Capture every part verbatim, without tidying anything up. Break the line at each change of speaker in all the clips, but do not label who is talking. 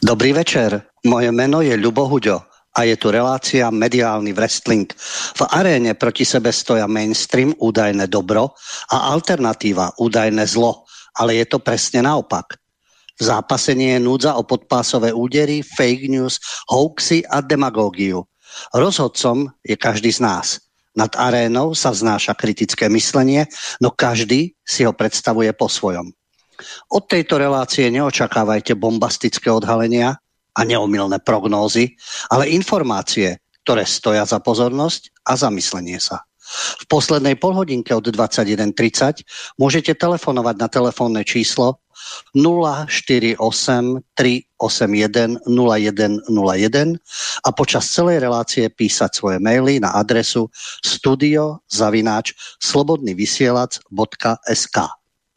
Dobrý večer, moje meno je Ľubo Huďo a je tu relácia Mediálny wrestling. V aréne proti sebe stoja mainstream, údajné dobro a alternatíva, údajné zlo, ale je to presne naopak. V zápase nie je núdza o podpásové údery, fake news, hoaxy a demagógiu. Rozhodcom je každý z nás. Nad arénou sa vznáša kritické myslenie, no každý si ho predstavuje po svojom. Od tejto relácie neočakávajte bombastické odhalenia a neomylné prognózy, ale informácie, ktoré stoja za pozornosť a zamyslenie sa. V poslednej polhodinke od dvadsaťjeden tridsať môžete telefonovať na telefónne číslo nula štyri osem tri osem jeden nula jeden nula jeden a počas celej relácie písať svoje maily na adresu studio zavináč slobodnyvysielac bodka es ká.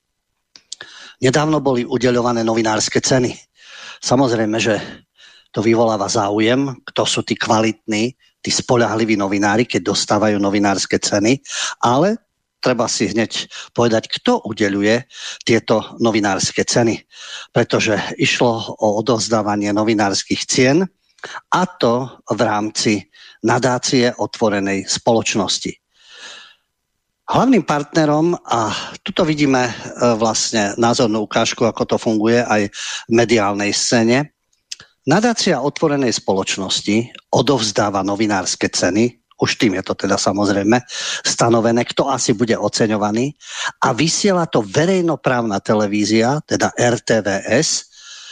Nedávno boli udeľované novinárske ceny. Samozrejme, že to vyvoláva záujem, kto sú tí kvalitní, tí spoľahliví novinári, keď dostávajú novinárske ceny, ale treba si hneď povedať, kto udeľuje tieto novinárske ceny. Pretože išlo o odovzdávanie novinárskych cien, a to v rámci nadácie otvorenej spoločnosti. Hlavným partnerom, a tuto vidíme vlastne názornú ukážku, ako to funguje aj v mediálnej scéne, nadácia otvorenej spoločnosti odovzdáva novinárske ceny, už tým je to teda samozrejme stanovené, kto asi bude oceňovaný, a vysiela to verejnoprávna televízia, teda er té vé es,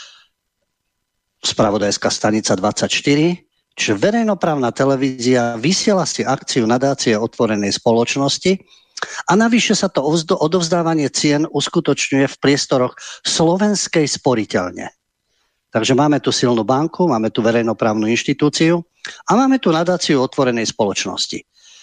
spravodajská stanica dvadsaťštyri, čiže verejnoprávna televízia vysiela si akciu nadácie otvorenej spoločnosti a navyše sa to odovzdávanie cien uskutočňuje v priestoroch Slovenskej sporiteľne. Takže máme tu silnú banku, máme tu verejnoprávnu inštitúciu a máme tu nadáciu otvorenej spoločnosti.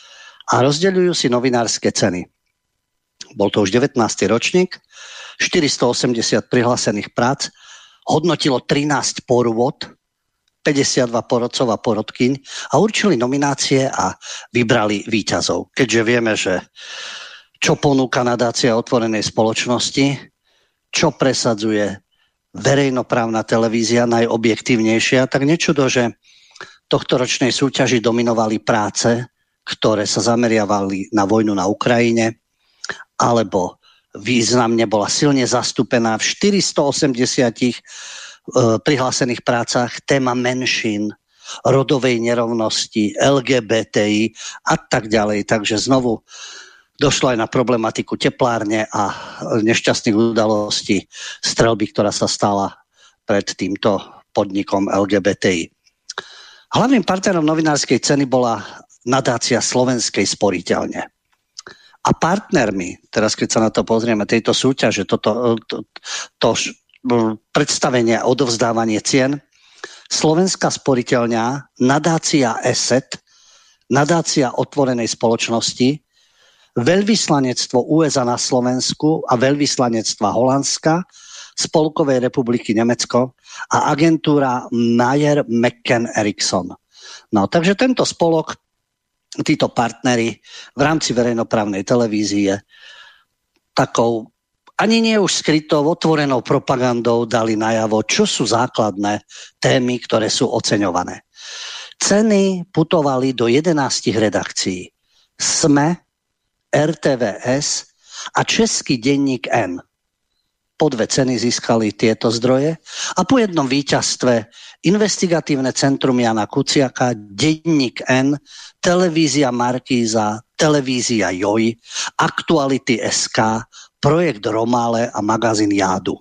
A rozdeľujú si novinárske ceny. Bol to už devätnásty ročník, štyristoosemdesiat prihlásených prác, hodnotilo trinásť porôd, päťdesiatdva porodcov a porodkyň a určili nominácie a vybrali víťazov. Keďže vieme, že čo ponúka nadácia otvorenej spoločnosti, čo presadzuje verejnoprávna televízia najobjektívnejšia, tak nečudo, že tohtoročnej súťaži dominovali práce, ktoré sa zameriavali na vojnu na Ukrajine, alebo významne bola silne zastúpená v štyristoosemdesiat prihlásených prácach téma menšín, rodovej nerovnosti, el gé bé té í a tak ďalej. Takže znovu došlo aj na problematiku teplárne a nešťastných udalostí streľby, ktorá sa stala pred týmto podnikom el gé bé té í. Hlavným partnerom novinárskej ceny bola nadácia Slovenskej sporiteľne. A partnermi, teraz keď sa na to pozrieme, tejto súťaže, toto, to, to, to predstavenie a odovzdávanie cien, Slovenská sporiteľňa, nadácia é es é té, nadácia otvorenej spoločnosti, veľvyslanectvo ú es á na Slovensku a veľvyslanectva Holandska, Spolkovej republiky Nemecko a agentúra Mayer McCann Erickson. No, takže tento spolok, títo partneri v rámci verejnoprávnej televízie takou ani nie už skrytou, otvorenou propagandou dali najavo, čo sú základné témy, ktoré sú oceňované. Ceny putovali do jedenástich redakcií. SME, er té vé es a Český denník N. Po dve ceny získali tieto zdroje a po jednom víťazstve Investigatívne centrum Jana Kuciaka, Denník N, Televízia Markíza, Televízia Joj, Aktuality bodka es ká, Projekt Romále a magazín Jádu.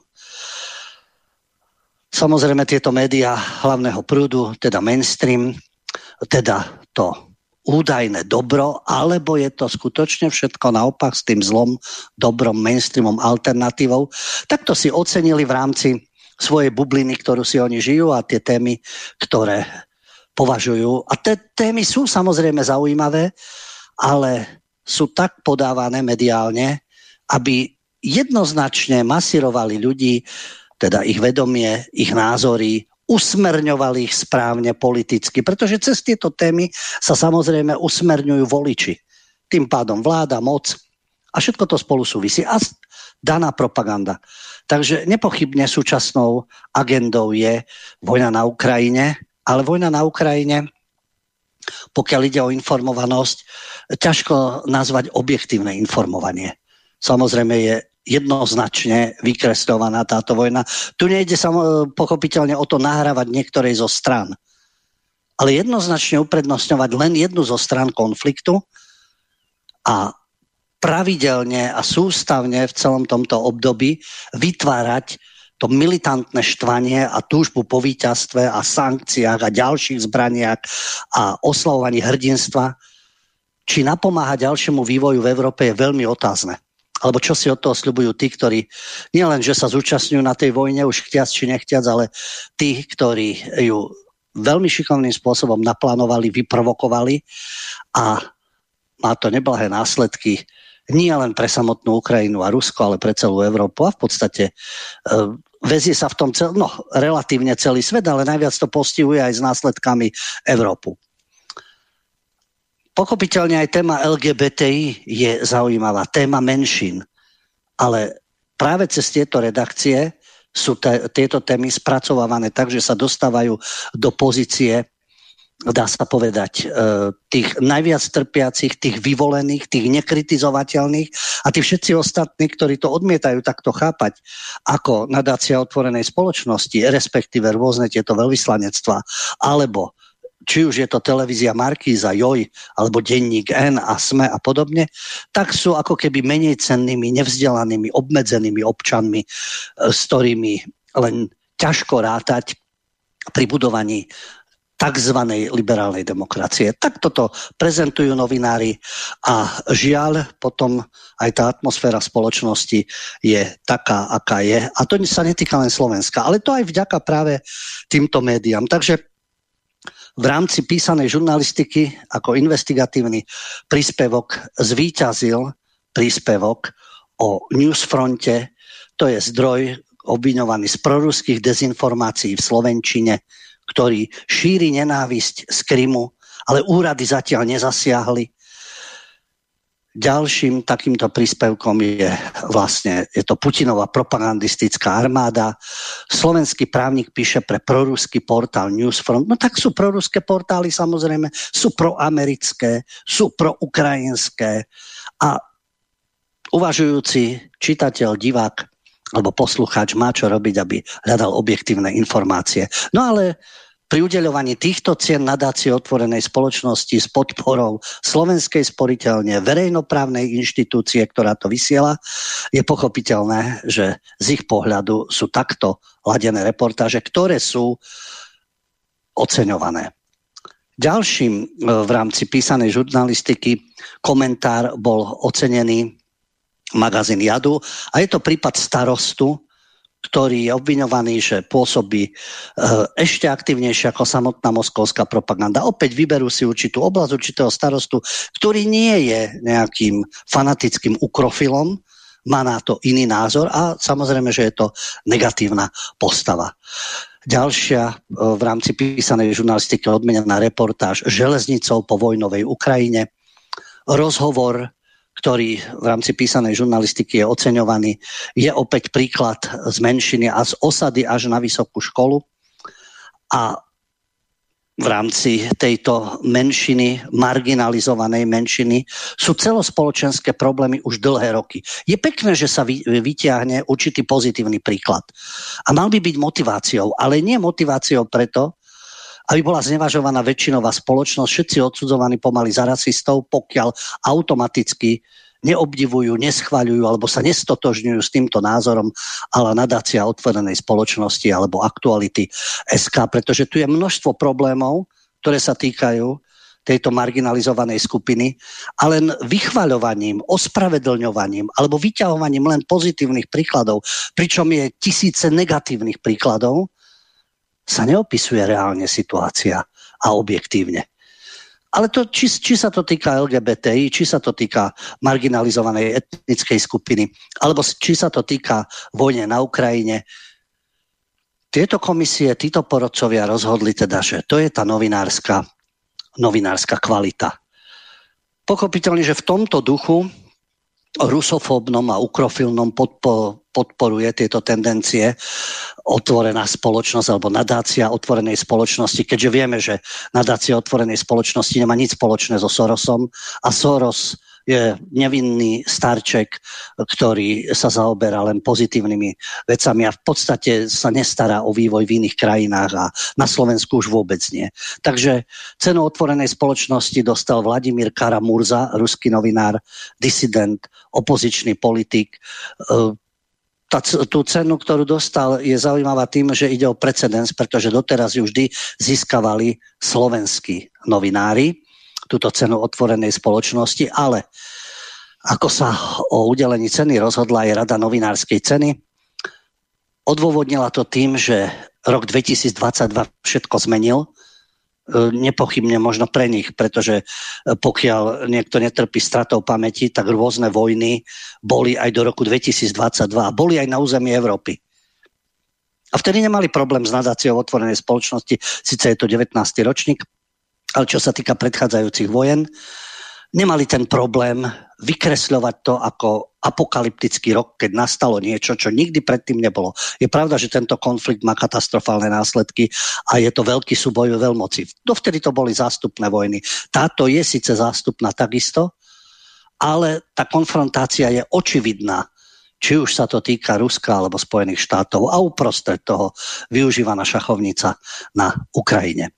Samozrejme tieto médiá hlavného prúdu, teda mainstream, teda to údajné dobro, alebo je to skutočne všetko naopak s tým zlom, dobrom, mainstreamom, alternatívou, tak to si ocenili v rámci svojej bubliny, ktorú si oni žijú a tie témy, ktoré považujú. A tie témy sú samozrejme zaujímavé, ale sú tak podávané mediálne, aby jednoznačne masírovali ľudí, teda ich vedomie, ich názory, usmerňovali ich správne politicky, pretože cez tieto témy sa samozrejme usmerňujú voliči. Tým pádom vláda, moc a všetko to spolu súvisí. A daná propaganda. Takže nepochybne súčasnou agendou je vojna na Ukrajine, ale vojna na Ukrajine, pokiaľ ide o informovanosť, ťažko nazvať objektívne informovanie. Samozrejme je jednoznačne vykresľovaná táto vojna. Tu nejde samo, pochopiteľne o to nahrávať niektorej zo strán, ale jednoznačne uprednostňovať len jednu zo strán konfliktu a pravidelne a sústavne v celom tomto období vytvárať to militantné štvanie a túžbu po víťazstve a sankciách a ďalších zbraniach a oslavovaní hrdinstva, či napomáha ďalšiemu vývoju v Európe, je veľmi otázne. Alebo čo si od toho sľubujú tí, ktorí nielen, že sa zúčastňujú na tej vojne, už chtiac či nechtiac, ale tí, ktorí ju veľmi šikovným spôsobom naplánovali, vyprovokovali a má to neblahé následky nie len pre samotnú Ukrajinu a Rusko, ale pre celú Európu a v podstate e, vezie sa v tom cel, no, relatívne celý svet, ale najviac to postihuje aj s následkami Európu. Pochopiteľne aj téma el gé bé té í je zaujímavá, téma menšín, ale práve cez tieto redakcie sú te, tieto témy spracovávané tak, že sa dostávajú do pozície, dá sa povedať, tých najviac trpiacich, tých vyvolených, tých nekritizovateľných a tí všetci ostatní, ktorí to odmietajú takto chápať ako nadácia otvorenej spoločnosti, respektíve rôzne tieto veľvyslanectvá, alebo či už je to televízia Markíza, Joj, alebo denník N a SME a podobne, tak sú ako keby menej cennými, nevzdelanými, obmedzenými občanmi, s ktorými len ťažko rátať pri budovaní takzvanej liberálnej demokracie. Tak toto prezentujú novinári a žiaľ, potom aj tá atmosféra spoločnosti je taká, aká je. A to sa netýka len Slovenska, ale to aj vďaka práve týmto médiám. Takže v rámci písanej žurnalistiky ako investigatívny príspevok zvíťazil príspevok o Newsfronte, to je zdroj obviňovaný z proruských dezinformácií v slovenčine, ktorý šíri nenávisť z Krymu, ale úrady zatiaľ nezasiahli. Ďalším takýmto príspevkom je vlastne je to Putinová propagandistická armáda. Slovenský právnik píše pre proruský portál Newsfront. No tak sú proruské portály, samozrejme, sú proamerické, sú proukrajinské a uvažujúci čitateľ, divák alebo poslucháč má čo robiť, aby hľadal objektívne informácie. No ale pri udeľovaní týchto cien nadácie otvorenej spoločnosti s podporou Slovenskej sporiteľne, verejnoprávnej inštitúcie, ktorá to vysiela, je pochopiteľné, že z ich pohľadu sú takto ladené reportáže, ktoré sú oceňované. Ďalším v rámci písanej žurnalistiky komentár bol ocenený magazín Jadu a je to prípad starostu, ktorý je obviňovaný, že pôsobí ešte aktívnejšie ako samotná moskovská propaganda. Opäť vyberú si určitú oblasť, určitého starostu, ktorý nie je nejakým fanatickým ukrofilom, má na to iný názor a samozrejme, že je to negatívna postava. Ďalšia v rámci písanej žurnalistiky odmenená reportáž železnicou po vojnovej Ukrajine. Rozhovor, ktorý v rámci písanej žurnalistiky je oceňovaný, je opäť príklad z menšiny a z osady až na vysokú školu. A v rámci tejto menšiny, marginalizovanej menšiny, sú celospoločenské problémy už dlhé roky. Je pekné, že sa vytiahne určitý pozitívny príklad. A mal by byť motiváciou, ale nie motiváciou preto, aby bola znevažovaná väčšinová spoločnosť, všetci odsudzovaní pomaly za rasistov, pokiaľ automaticky neobdivujú, neschvaľujú alebo sa nestotožňujú s týmto názorom ale nadácia otvorenej spoločnosti alebo aktuality es ká, pretože tu je množstvo problémov, ktoré sa týkajú tejto marginalizovanej skupiny a len vychvaľovaním, ospravedlňovaním alebo vyťahovaním len pozitívnych príkladov, pričom je tisíce negatívnych príkladov, sa neopisuje reálne situácia a objektívne. Ale to, či, či sa to týka el gé bé té í, či sa to týka marginalizovanej etnickej skupiny, alebo či sa to týka vojne na Ukrajine, tieto komisie, títo porodcovia rozhodli teda, že to je tá novinárska, novinárska kvalita. Pochopiteľne, že v tomto duchu rusofóbnom a ukrofilnom podpo, podporuje tieto tendencie otvorená spoločnosť alebo nadácia otvorenej spoločnosti, keďže vieme, že nadácia otvorenej spoločnosti nemá nič spoločné so Sorosom a Soros je nevinný starček, ktorý sa zaoberá len pozitívnymi vecami a v podstate sa nestará o vývoj v iných krajinách a na Slovensku už vôbec nie. Takže cenu otvorenej spoločnosti dostal Vladimír Kara-Murza, ruský novinár, disident, opozičný politik. Tá, tú cenu, ktorú dostal, je zaujímavá tým, že ide o precedens, pretože doteraz ju vždy získavali slovenskí novinári, túto cenu otvorenej spoločnosti, ale ako sa o udelení ceny rozhodla aj Rada novinárskej ceny, odôvodnila to tým, že rok dvetisícdvadsaťdva všetko zmenil, nepochybne možno pre nich, pretože pokiaľ niekto netrpí stratou pamäti, tak rôzne vojny boli aj do roku dvetisícdvadsaťdva a boli aj na území Európy. A vtedy nemali problém s nadáciou otvorenej spoločnosti, síce je to devätnásty ročník, ale čo sa týka predchádzajúcich vojen, nemali ten problém vykresľovať to ako apokalyptický rok, keď nastalo niečo, čo nikdy predtým nebolo. Je pravda, že tento konflikt má katastrofálne následky a je to veľký súboj veľmoci. Dovtedy to boli zástupné vojny. Táto je síce zástupná takisto, ale tá konfrontácia je očividná. Či už sa to týka Ruska alebo Spojených štátov a uprostred toho využívaná šachovnica na Ukrajine.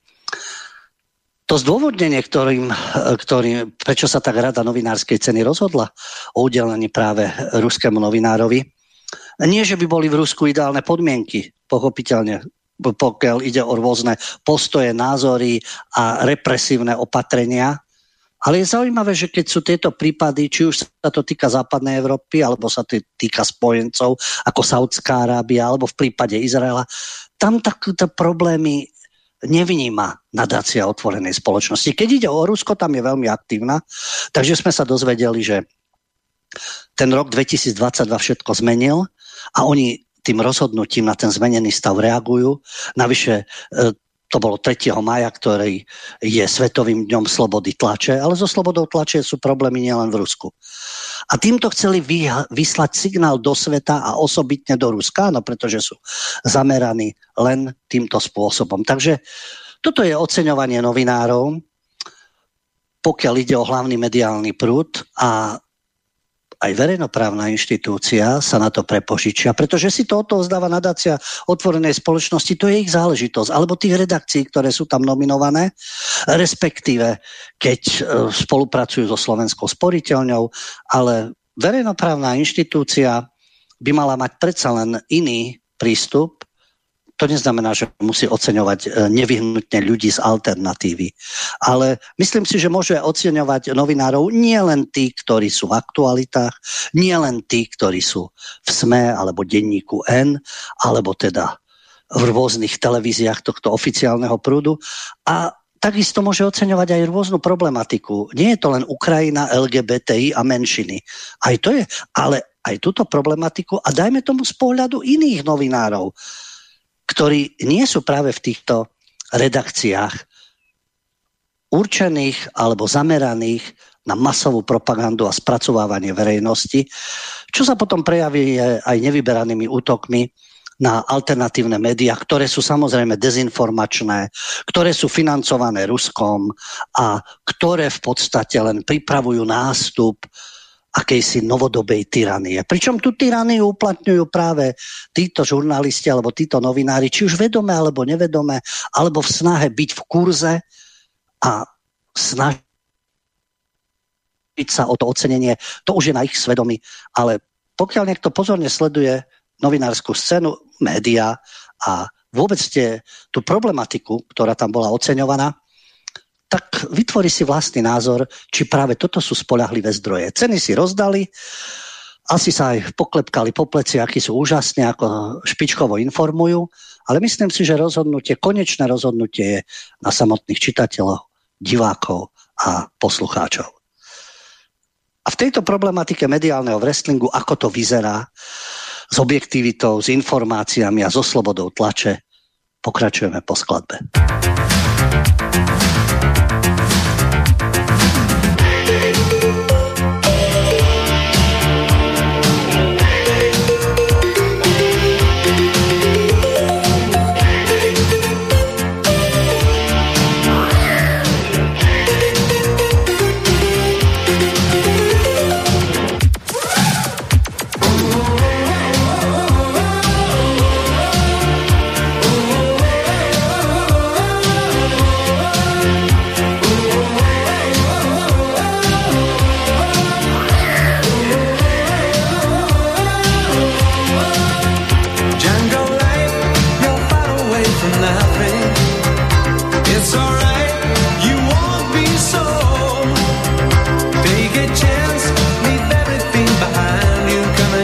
To zdôvodnenie, ktorým, ktorým, prečo sa tak Rada novinárskej ceny rozhodla o udelení práve ruskému novinárovi, nie, že by boli v Rusku ideálne podmienky, pochopiteľne, pokiaľ ide o rôzne postoje, názory a represívne opatrenia, ale je zaujímavé, že keď sú tieto prípady, či už sa to týka západnej Európy, alebo sa to týka spojencov, ako Saudská Arábia, alebo v prípade Izraela, tam takúto problémy nevníma nadácia otvorenej spoločnosti. Keď ide o Rusko, tam je veľmi aktívna, takže sme sa dozvedeli, že ten rok dvetisícdvadsaťdva všetko zmenil a oni tým rozhodnutím na ten zmenený stav reagujú. Navyše to bolo tretieho mája, ktorý je Svetovým dňom slobody tlače, ale so slobodou tlače sú problémy nielen v Rusku. A týmto chceli vyslať signál do sveta a osobitne do Ruska, no pretože sú zameraní len týmto spôsobom. Takže toto je oceňovanie novinárov, pokiaľ ide o hlavný mediálny prúd a aj verejnoprávna inštitúcia sa na to prepožičia, pretože si to odovzdáva nadácia otvorenej spoločnosti, to je ich záležitosť, alebo tých redakcií, ktoré sú tam nominované, respektíve keď spolupracujú so Slovenskou sporiteľňou, ale verejnoprávna inštitúcia by mala mať predsa len iný prístup. To neznamená, že musí oceňovať nevyhnutne ľudí z alternatívy. Ale myslím si, že môže oceňovať novinárov nie len tí, ktorí sú v aktualitách, nie len tí, ktorí sú v es em e alebo denníku N, alebo teda v rôznych televíziách tohto oficiálneho prúdu. A takisto môže oceňovať aj rôznu problematiku. Nie je to len Ukrajina, el gé bé té í a menšiny. Aj to je, ale aj túto problematiku a dajme tomu z pohľadu iných novinárov, ktorí nie sú práve v týchto redakciách určených alebo zameraných na masovú propagandu a spracovávanie verejnosti, čo sa potom prejaví aj nevyberanými útokmi na alternatívne médiá, ktoré sú samozrejme dezinformačné, ktoré sú financované Ruskom a ktoré v podstate len pripravujú nástup akejsi novodobej tyranie. Pričom tú tyraniu uplatňujú práve títo žurnalisti alebo títo novinári, či už vedome alebo nevedome, alebo v snahe byť v kurze a snažiť sa o to ocenenie. To už je na ich svedomí. Ale pokiaľ niekto pozorne sleduje novinárskú scénu, médiá a vôbec tie, tú problematiku, ktorá tam bola oceňovaná, tak vytvorí si vlastný názor, či práve toto sú spoľahlivé zdroje. Ceny si rozdali, asi sa aj poklepkali po pleci, akí sú úžasne, ako špičkovo informujú, ale myslím si, že rozhodnutie, konečné rozhodnutie je na samotných čitateľov, divákov a poslucháčov. A v tejto problematike mediálneho wrestlingu, ako to vyzerá s objektivitou, s informáciami a so slobodou tlače, pokračujeme po skladbe.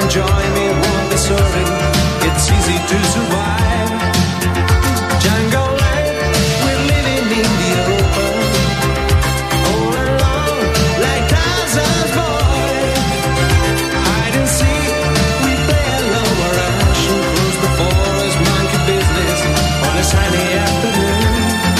join me, won't be sorry. It's easy to survive. Jungle life, we're living in the open. All alone, like Tarzan's boy. Hide and seek, we play alone. We're rushing across the forest, monkey business on a sunny afternoon.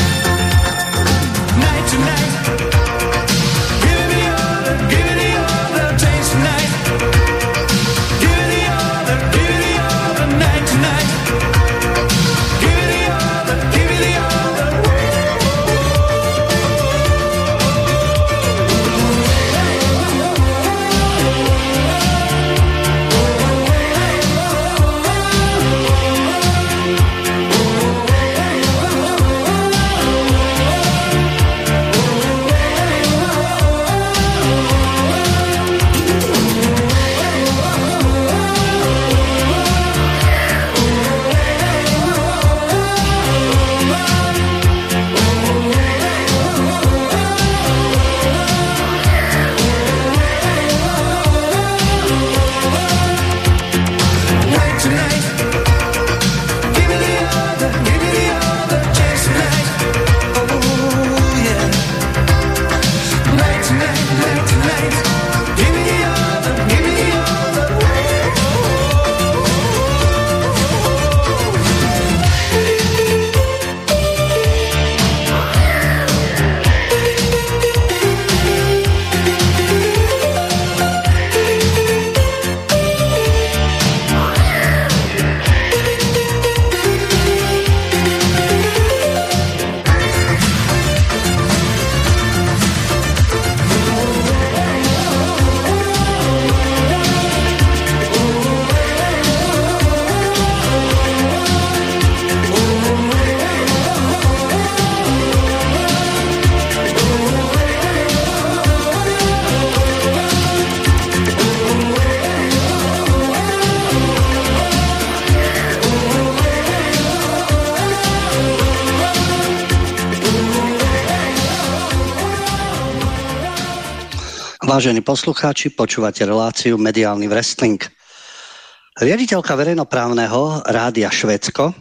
Night to night, give me all the, give me all the taste tonight. Give me all the, give me all the night tonight. Give me all the, give me all the.
Vážení poslucháči, počúvate reláciu Mediálny wrestling. Riaditeľka verejnoprávneho Rádia Švédsko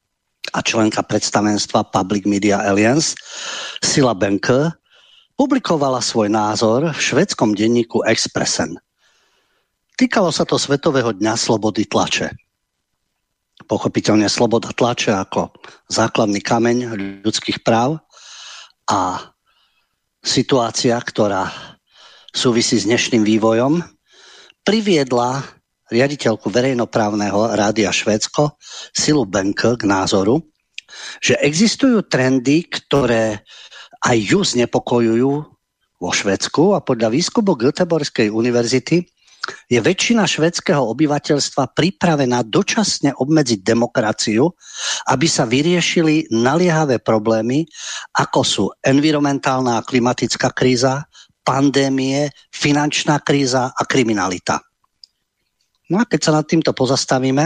a členka predstavenstva Public Media Alliance Silla Benke publikovala svoj názor v švédskom denníku Expressen. Týkalo sa to Svetového dňa slobody tlače. Pochopiteľne sloboda tlače ako základný kameň ľudských práv a situácia, ktorá súvisí s dnešným vývojom, priviedla riaditeľku verejnoprávneho Rádia Švédsko Sillu Benke k názoru, že existujú trendy, ktoré aj ju znepokojujú vo Švédsku a podľa výskumu Göteborskej univerzity je väčšina švédskeho obyvateľstva pripravená dočasne obmedziť demokraciu, aby sa vyriešili naliehavé problémy, ako sú environmentálna a klimatická kríza, pandémie, finančná kríza a kriminalita. No a keď sa nad týmto pozastavíme,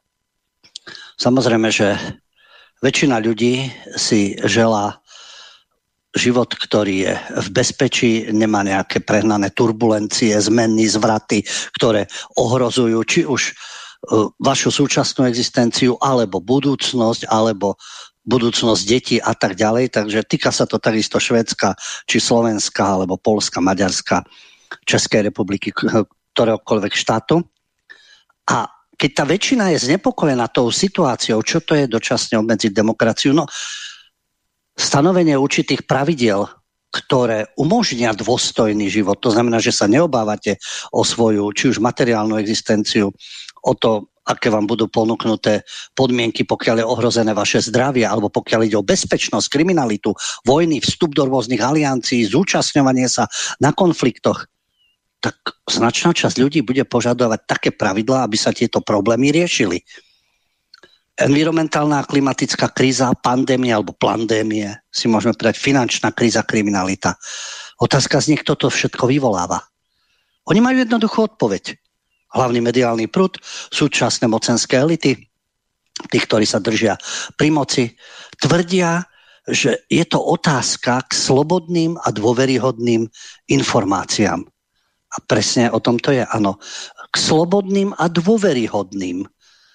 samozrejme, že väčšina ľudí si želá život, ktorý je v bezpečí, nemá nejaké prehnané turbulencie, zmeny, zvraty, ktoré ohrozujú či už vašu súčasnú existenciu, alebo budúcnosť, alebo budúcnosť detí a tak ďalej. Takže týka sa to takisto Švédska, či Slovenska, alebo Poľska, Maďarska, Českej republiky, ktoréhokoľvek štátu. A keď tá väčšina je znepokojená tou situáciou, čo to je dočasne obmedziť demokraciu, no stanovenie určitých pravidiel, ktoré umožnia dôstojný život, to znamená, že sa neobávate o svoju, či už materiálnu existenciu, o to, aké vám budú ponúknuté podmienky, pokiaľ je ohrozené vaše zdravie, alebo pokiaľ ide o bezpečnosť, kriminalitu, vojny, vstup do rôznych aliancií, zúčastňovanie sa na konfliktoch, tak značná časť ľudí bude požadovať také pravidlá, aby sa tieto problémy riešili. Environmentálna a klimatická kríza, pandémia alebo plandémie, si môžeme povedať finančná kríza, kriminalita. Otázka znie, kto to všetko vyvoláva. Oni majú jednoduchú odpoveď. Hlavný mediálny prúd, súčasné mocenské elity, tí, ktorí sa držia pri moci, tvrdia, že je to otázka k slobodným a dôveryhodným informáciám. A presne o tom to je, áno. k slobodným a dôveryhodným.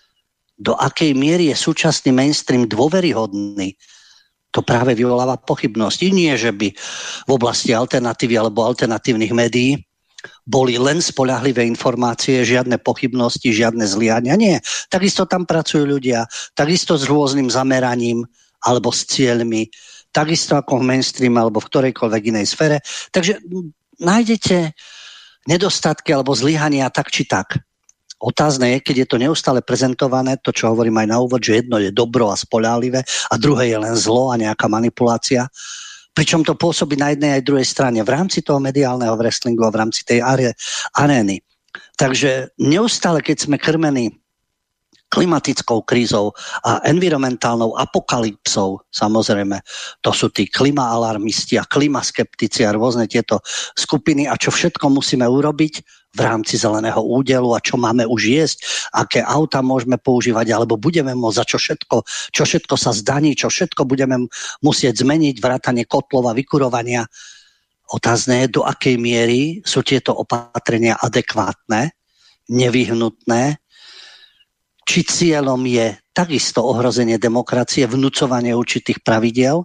Do akej miery je súčasný mainstream dôveryhodný, to práve vyvoláva pochybnosti. Nie, že by v oblasti alternatívy alebo alternatívnych médií boli len spoľahlivé informácie, žiadne pochybnosti, žiadne zlyhania. Nie. Takisto tam pracujú ľudia, takisto s rôznym zameraním alebo s cieľmi, takisto ako v mainstreame alebo v ktorejkoľvek inej sfére. Takže nájdete nedostatky alebo zlyhania tak či tak. Otázne je, keď je to neustále prezentované, to, čo hovorím aj na úvod, že jedno je dobro a spoľahlivé a druhé je len zlo a nejaká manipulácia. Pričom to pôsobí na jednej aj druhej strane v rámci toho mediálneho wrestlingu a v rámci tej arény. Takže neustále, keď sme krmení klimatickou krízou a environmentálnou apokalypsou, samozrejme, to sú tí klimaalarmisti a klimaskeptici a rôzne tieto skupiny a čo všetko musíme urobiť v rámci zeleného údelu a čo máme už jesť, aké auta môžeme používať alebo budeme môcť, za čo všetko, čo všetko sa zdaní, čo všetko budeme musieť zmeniť, vrátane kotlov a vykurovania. Otázne je, do akej miery sú tieto opatrenia adekvátne, nevyhnutné, či cieľom je takisto ohrozenie demokracie, vnúcovanie určitých pravidiel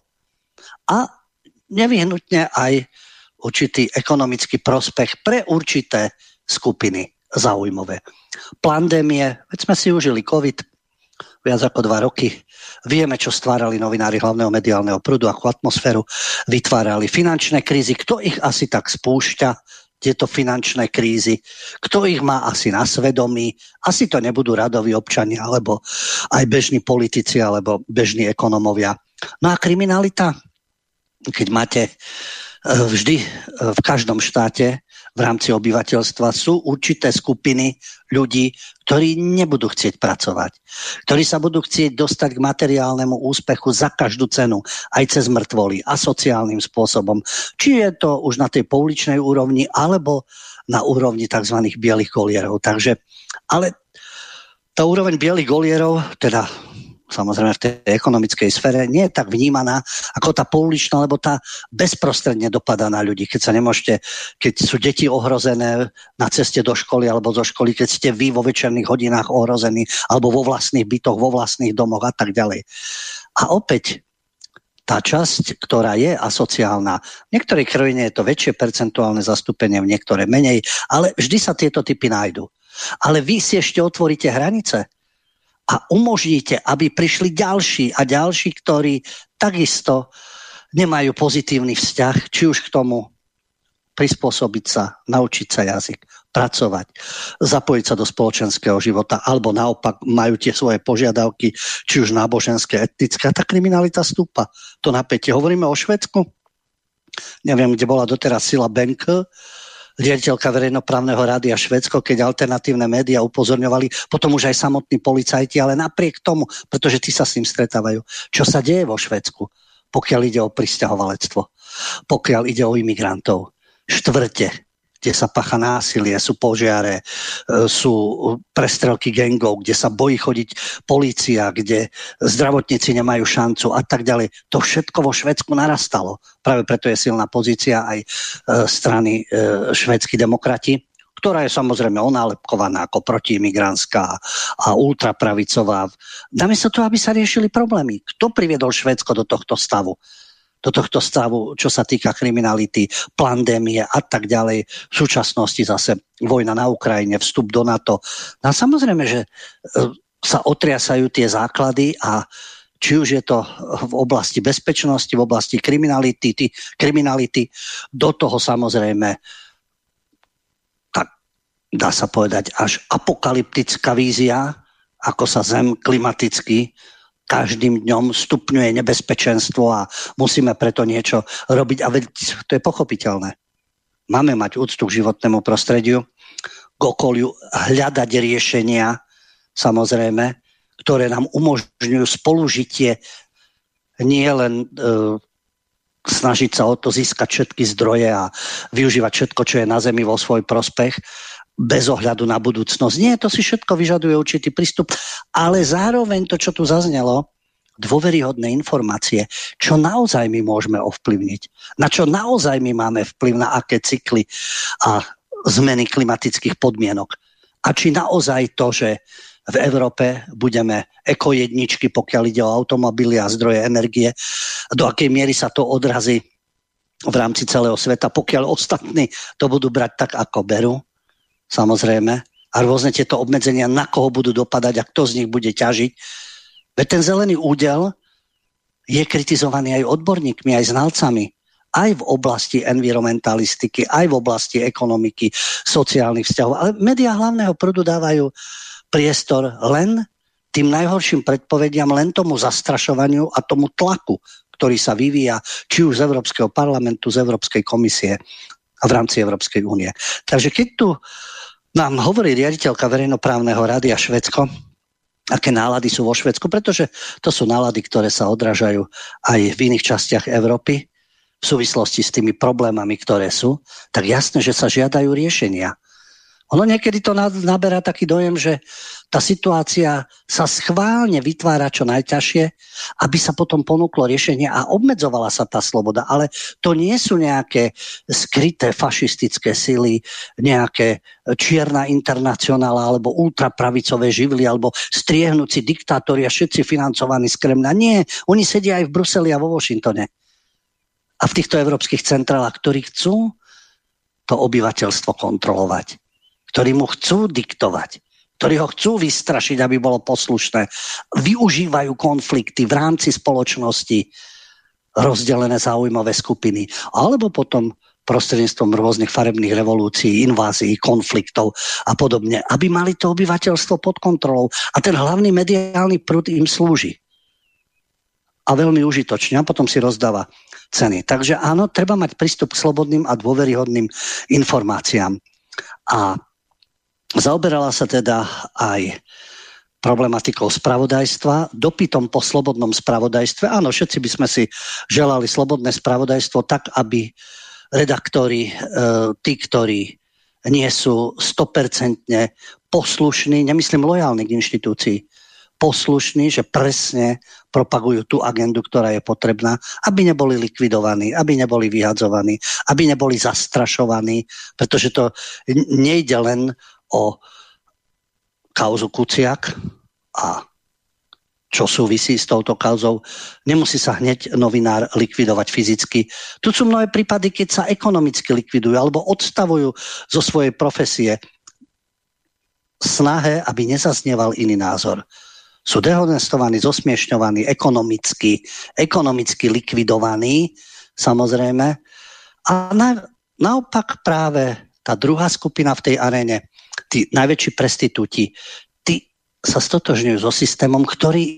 a nevyhnutne aj určitý ekonomický prospech pre určité skupiny záujmové. Pandémie, veď sme si užili COVID viac ako dva roky. Vieme, čo stvárali novinári hlavného mediálneho prúdu, akú atmosféru vytvárali. Finančné krízy, kto ich asi tak spúšťa, tieto finančné krízy, kto ich má asi na svedomí, asi to nebudú radoví občania, alebo aj bežní politici, alebo bežní ekonomovia. No a kriminalita, keď máte vždy v každom štáte v rámci obyvateľstva sú určité skupiny ľudí, ktorí nebudú chcieť pracovať, ktorí sa budú chcieť dostať k materiálnemu úspechu za každú cenu, aj cez mŕtvoly a sociálnym spôsobom. Či je to už na tej pouličnej úrovni, alebo na úrovni tzv. Bielých golierov. Takže, ale tá úroveň bielých golierov, teda samozrejme v tej ekonomickej sfére, nie je tak vnímaná ako tá pouličná, lebo tá bezprostredne dopadá na ľudí. Keď sa nemôžete, keď sú deti ohrozené na ceste do školy alebo zo školy, keď ste vy vo večerných hodinách ohrození alebo vo vlastných bytoch, vo vlastných domoch a tak ďalej. A opäť tá časť, ktorá je asociálna, v niektorej krajine je to väčšie percentuálne zastúpenie, v niektoré menej, ale vždy sa tieto typy nájdu. Ale vy si ešte otvoríte hranice a umožníte, aby prišli ďalší a ďalší, ktorí takisto nemajú pozitívny vzťah, či už k tomu prispôsobiť sa, naučiť sa jazyk, pracovať, zapojiť sa do spoločenského života, alebo naopak majú tie svoje požiadavky, či už náboženské, etnické. A tá kriminalita stúpa. To napätie. Hovoríme o Švédsku? Neviem, kde bola doteraz Sila Benke, riaditeľka verejnoprávneho rádia Švédsko, keď alternatívne médiá upozorňovali, potom už aj samotní policajti, ale napriek tomu, pretože tí sa s ním stretávajú. Čo sa deje vo Švédsku, pokiaľ ide o prisťahovalectvo, pokiaľ ide o imigrantov? Štvrte, kde sa pácha násilie, sú požiare, sú prestrelky gangov, kde sa bojí chodiť polícia, kde zdravotníci nemajú šancu a tak ďalej. To všetko vo Švédsku narastalo. Práve preto je silná pozícia aj strany švédski demokrati, ktorá je samozrejme onálepkovaná ako protiimigrantská a ultrapravicová. Namiesto toho, aby sa riešili problémy. Kto priviedol Švédsko do tohto stavu? do tohto stavu, čo sa týka kriminality, pandémie a tak ďalej. V súčasnosti zase vojna na Ukrajine, vstup do NATO. No a samozrejme, že sa otriasajú tie základy a či už je to v oblasti bezpečnosti, v oblasti kriminality, tý, kriminality do toho samozrejme tak dá sa povedať až apokalyptická vízia, ako sa Zem klimaticky každým dňom stupňuje nebezpečenstvo a musíme preto niečo robiť. A veď to je pochopiteľné. Máme mať úctu k životnému prostrediu, k okoliu, hľadať riešenia, samozrejme, ktoré nám umožňujú spolužitie, nie len e, snažiť sa o to získať všetky zdroje a využívať všetko, čo je na Zemi vo svoj prospech, bez ohľadu na budúcnosť. Nie, to si všetko vyžaduje určitý prístup, ale zároveň to, čo tu zaznelo, dôveryhodné informácie, čo naozaj my môžeme ovplyvniť, na čo naozaj my máme vplyv, na aké cykly a zmeny klimatických podmienok. A či naozaj to, že v Európe budeme ekojedničky, pokiaľ ide o automobily a zdroje energie, do akej miery sa to odrazí v rámci celého sveta, pokiaľ ostatní to budú brať tak, ako berú, samozrejme, a rôzne tieto obmedzenia, na koho budú dopadať a kto z nich bude ťažiť. Veď ten zelený údel je kritizovaný aj odborníkmi, aj znalcami, aj v oblasti environmentalistiky, aj v oblasti ekonomiky, sociálnych vzťahov. Ale médiá hlavného prúdu dávajú priestor len tým najhorším predpovediam, len tomu zastrašovaniu a tomu tlaku, ktorý sa vyvíja či už z Európskeho parlamentu, z Európskej komisie a v rámci Európskej únie. Takže keď tu nám hovorí riaditeľka verejnoprávneho rádia Švédsko, aké nálady sú vo Švédsku, pretože to sú nálady, ktoré sa odrážajú aj v iných častiach Európy v súvislosti s tými problémami, ktoré sú, tak jasné, že sa žiadajú riešenia. Ono niekedy to naberá taký dojem, že tá situácia sa schválne vytvára čo najťažšie, aby sa potom ponúklo riešenie a obmedzovala sa tá sloboda. Ale to nie sú nejaké skryté fašistické sily, nejaké čierna internacionála alebo ultrapravicové živly alebo striehnúci diktátori a všetci financovaní z Kremľa. Nie, oni sedia aj v Bruseli a vo Washingtone. A v týchto európskych centrálach, ktorí chcú to obyvateľstvo kontrolovať, ktorí mu chcú diktovať, ktorí ho chcú vystrašiť, aby bolo poslušné, využívajú konflikty v rámci spoločnosti, rozdelené záujmové skupiny, alebo potom prostredníctvom rôznych farebných revolúcií, invázií, konfliktov a podobne, aby mali to obyvateľstvo pod kontrolou. A ten hlavný mediálny prúd im slúži. A veľmi užitočne, a potom si rozdáva ceny. Takže áno, treba mať prístup k slobodným a dôveryhodným informáciám. A zaoberala sa teda aj problematikou spravodajstva, dopytom po slobodnom spravodajstve. Áno, všetci by sme si želali slobodné spravodajstvo tak, aby redaktori, tí, ktorí nie sú sto percent poslušní, nemyslím lojálni k inštitúcii, poslušní, že presne propagujú tú agendu, ktorá je potrebná, aby neboli likvidovaní, aby neboli vyhadzovaní, aby neboli zastrašovaní, pretože to nejde len o kauzu Kuciak a čo súvisí s touto kauzou. Nemusí sa hneď novinár likvidovať fyzicky. Tu sú mnohé prípady, keď sa ekonomicky likvidujú alebo odstavujú zo svojej profesie snahe, aby nezaznieval iný názor. Sú dehonestovaní, zosmiešňovaní, ekonomicky, ekonomicky likvidovaní, samozrejme. A na, naopak práve tá druhá skupina v tej aréne, tí najväčší prestitúti, tí sa stotožňujú so systémom, ktorý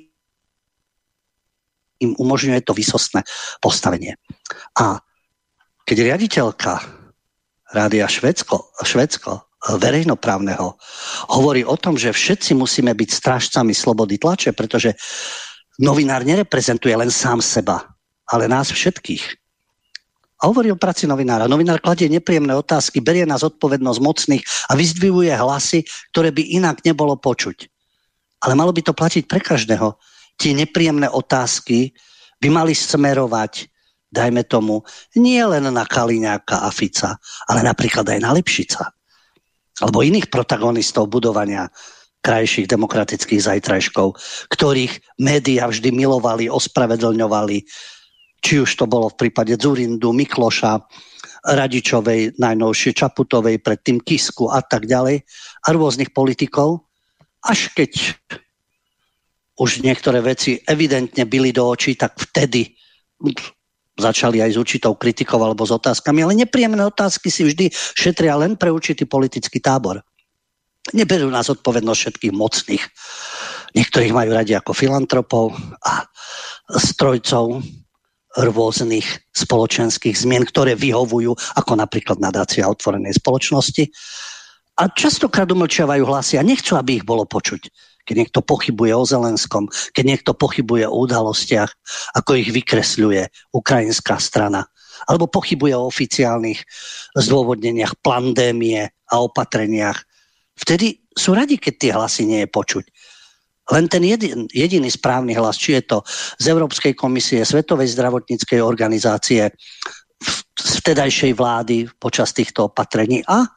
im umožňuje to výsostné postavenie. A keď riaditeľka Rádia Švédsko, Švédsko verejnoprávneho hovorí o tom, že všetci musíme byť strážcami slobody tlače, pretože novinár nereprezentuje len sám seba, ale nás všetkých. A hovorí o práci novinára. Novinár kladie nepríjemné otázky, berie na zodpovednosť mocných a vyzdvihuje hlasy, ktoré by inak nebolo počuť. Ale malo by to platiť pre každého. Tie nepríjemné otázky by mali smerovať, dajme tomu, nie len na Kaliňáka a Fica, ale napríklad aj na Lipšica. Alebo iných protagonistov budovania krajších demokratických zajtrajškov, ktorých médiá vždy milovali, ospravedlňovali. Či už to bolo v prípade Dzurindu, Mikloša, Radičovej, najnovšie Čaputovej, predtým Kisku a tak ďalej, a rôznych politikov, až keď už niektoré veci evidentne bili do očí, tak vtedy začali aj s určitou kritikou alebo s otázkami, ale nepríjemné otázky si vždy šetria len pre určitý politický tábor. Neberú nás odpovednosť všetkých mocných. Niektorých majú radi ako filantropov a strojcov rôznych spoločenských zmien, ktoré vyhovujú, ako napríklad nadácia otvorenej spoločnosti. A častokrát umlčiavajú hlasy a nechcú, aby ich bolo počuť. Keď niekto pochybuje o Zelenskom, keď niekto pochybuje o udalostiach, ako ich vykresľuje ukrajinská strana, alebo pochybuje o oficiálnych zdôvodneniach pandémie a opatreniach, vtedy sú radi, keď tie hlasy nie je počuť. Len ten jedin, jediný správny hlas, či je to z Európskej komisie, Svetovej zdravotníckej organizácie, z vtedajšej vlády počas týchto opatrení a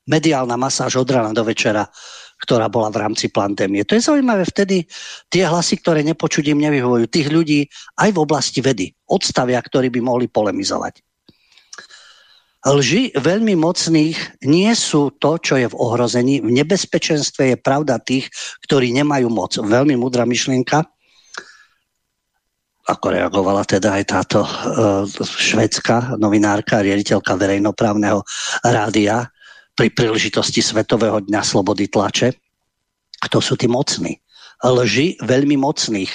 mediálna masáž od rána do večera, ktorá bola v rámci pandémie. To je zaujímavé, vtedy tie hlasy, ktoré nepočuť im nevyhovujú, tých ľudí aj v oblasti vedy odstavia, ktorí by mohli polemizovať. Lži veľmi mocných nie sú to, čo je v ohrození. V nebezpečenstve je pravda tých, ktorí nemajú moc. Veľmi múdra myšlienka, ako reagovala teda aj táto uh, švédska novinárka, riaditeľka verejnoprávneho rádia pri príležitosti Svetového dňa slobody tlače. Kto sú tí mocní? Lži veľmi mocných.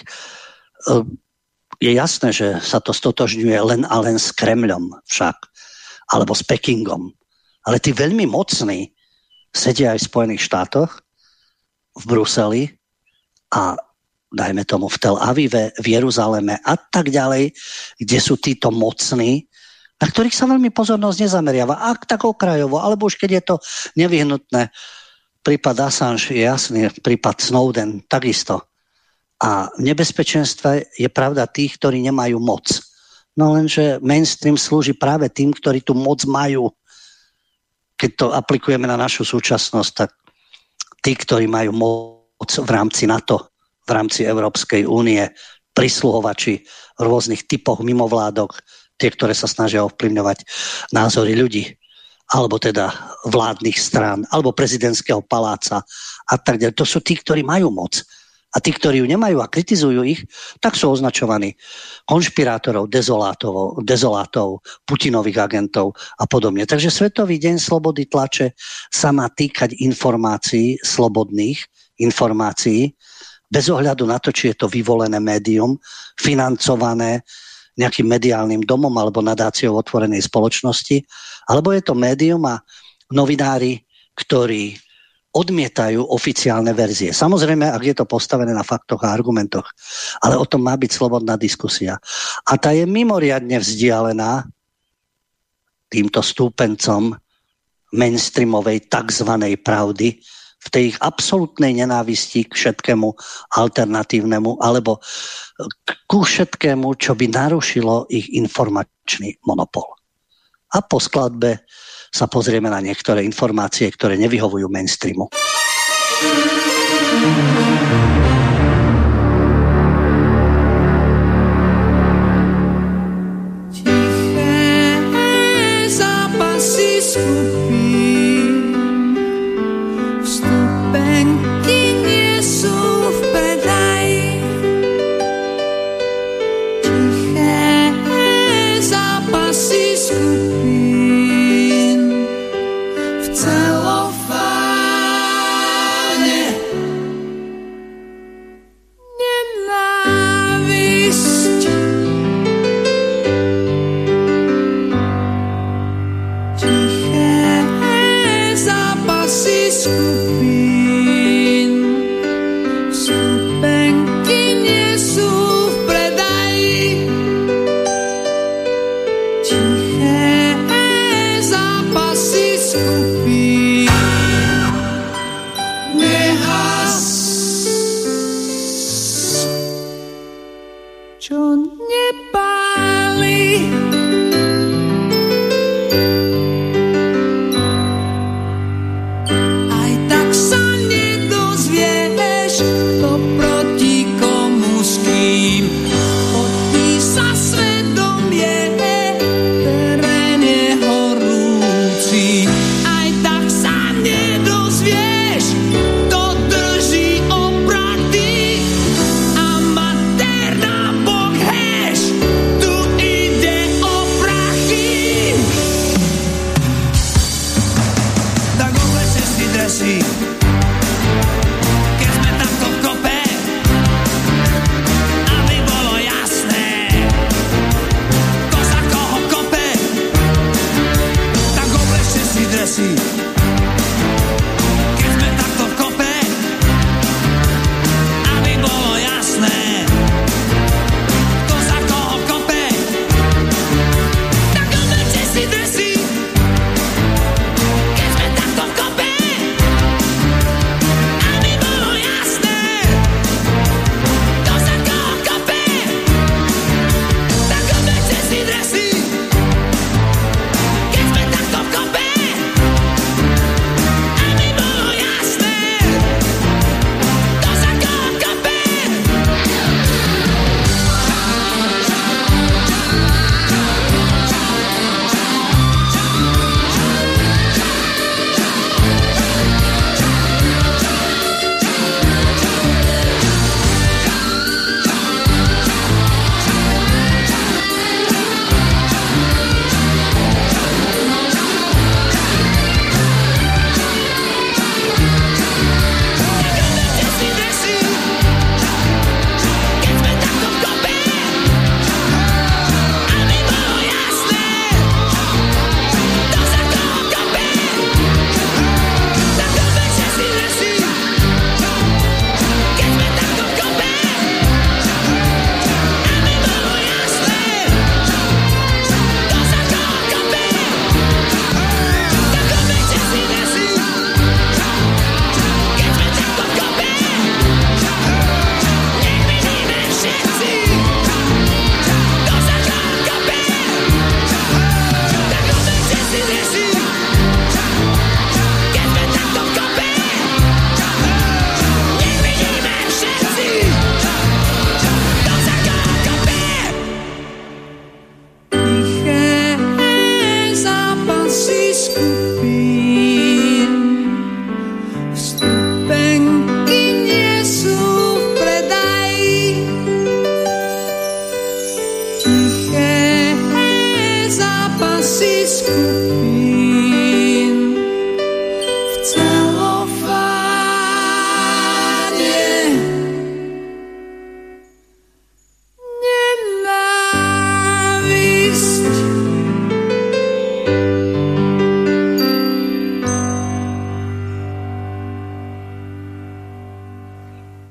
Je jasné, že sa to stotožňuje len a len s Kremľom však, alebo s Pekingom. Ale tí veľmi mocní sedia aj v Spojených štátoch, v Bruseli a dajme tomu v Tel Avive, v Jeruzaleme a tak ďalej, kde sú títo mocní, na ktorých sa veľmi pozornosť nezameriava. Ak tak okrajovo, alebo už keď je to nevyhnutné. Prípad Assange je jasný, prípad Snowden takisto. A v nebezpečenstve je pravda tých, ktorí nemajú moc. No lenže mainstream slúži práve tým, ktorí tú moc majú. Keď to aplikujeme na našu súčasnosť, tak tí, ktorí majú moc v rámci NATO, v rámci Európskej únie, prisluhovači v rôznych typoch mimovládok, tie, ktoré sa snažia ovplyvňovať názory ľudí, alebo teda vládnych strán, alebo prezidentského paláca a tak ďalej. To sú tí, ktorí majú moc. A tí, ktorí ju nemajú a kritizujú ich, tak sú označovaní konšpirátorov, dezolátov, dezolátov, Putinových agentov a podobne. Takže Svetový deň slobody tlače sa má týkať informácií, slobodných informácií, bez ohľadu na to, či je to vyvolené médium, financované nejakým mediálnym domom alebo nadáciou otvorenej spoločnosti, alebo je to médium a novinári, ktorí odmietajú oficiálne verzie. Samozrejme, ak je to postavené na faktoch a argumentoch, ale o tom má byť slobodná diskusia. A tá je mimoriadne vzdialená týmto stúpencom mainstreamovej takzvanej pravdy, v tej ich absolútnej nenávisti k všetkému alternatívnemu alebo ku všetkému, čo by narušilo ich informačný monopol. A po skladbe sa pozrieme na niektoré informácie, ktoré nevyhovujú mainstreamu.
Tiché zápasy skupín, vstupenky nie sú v predaji. Tiché zápasy skupín v celofáne.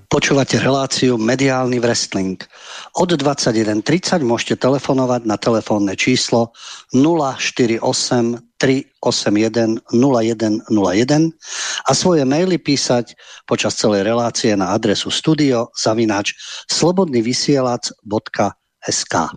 Počúvate reláciu Mediálny wrestling. Od dvadsaťjeden tridsať môžete telefonovať na telefónne číslo nula štyri osem tri osem jeden nula jeden nula jeden a svoje maily písať počas celej relácie na adresu studio zavináč slobodnyvysielac bodka es ká.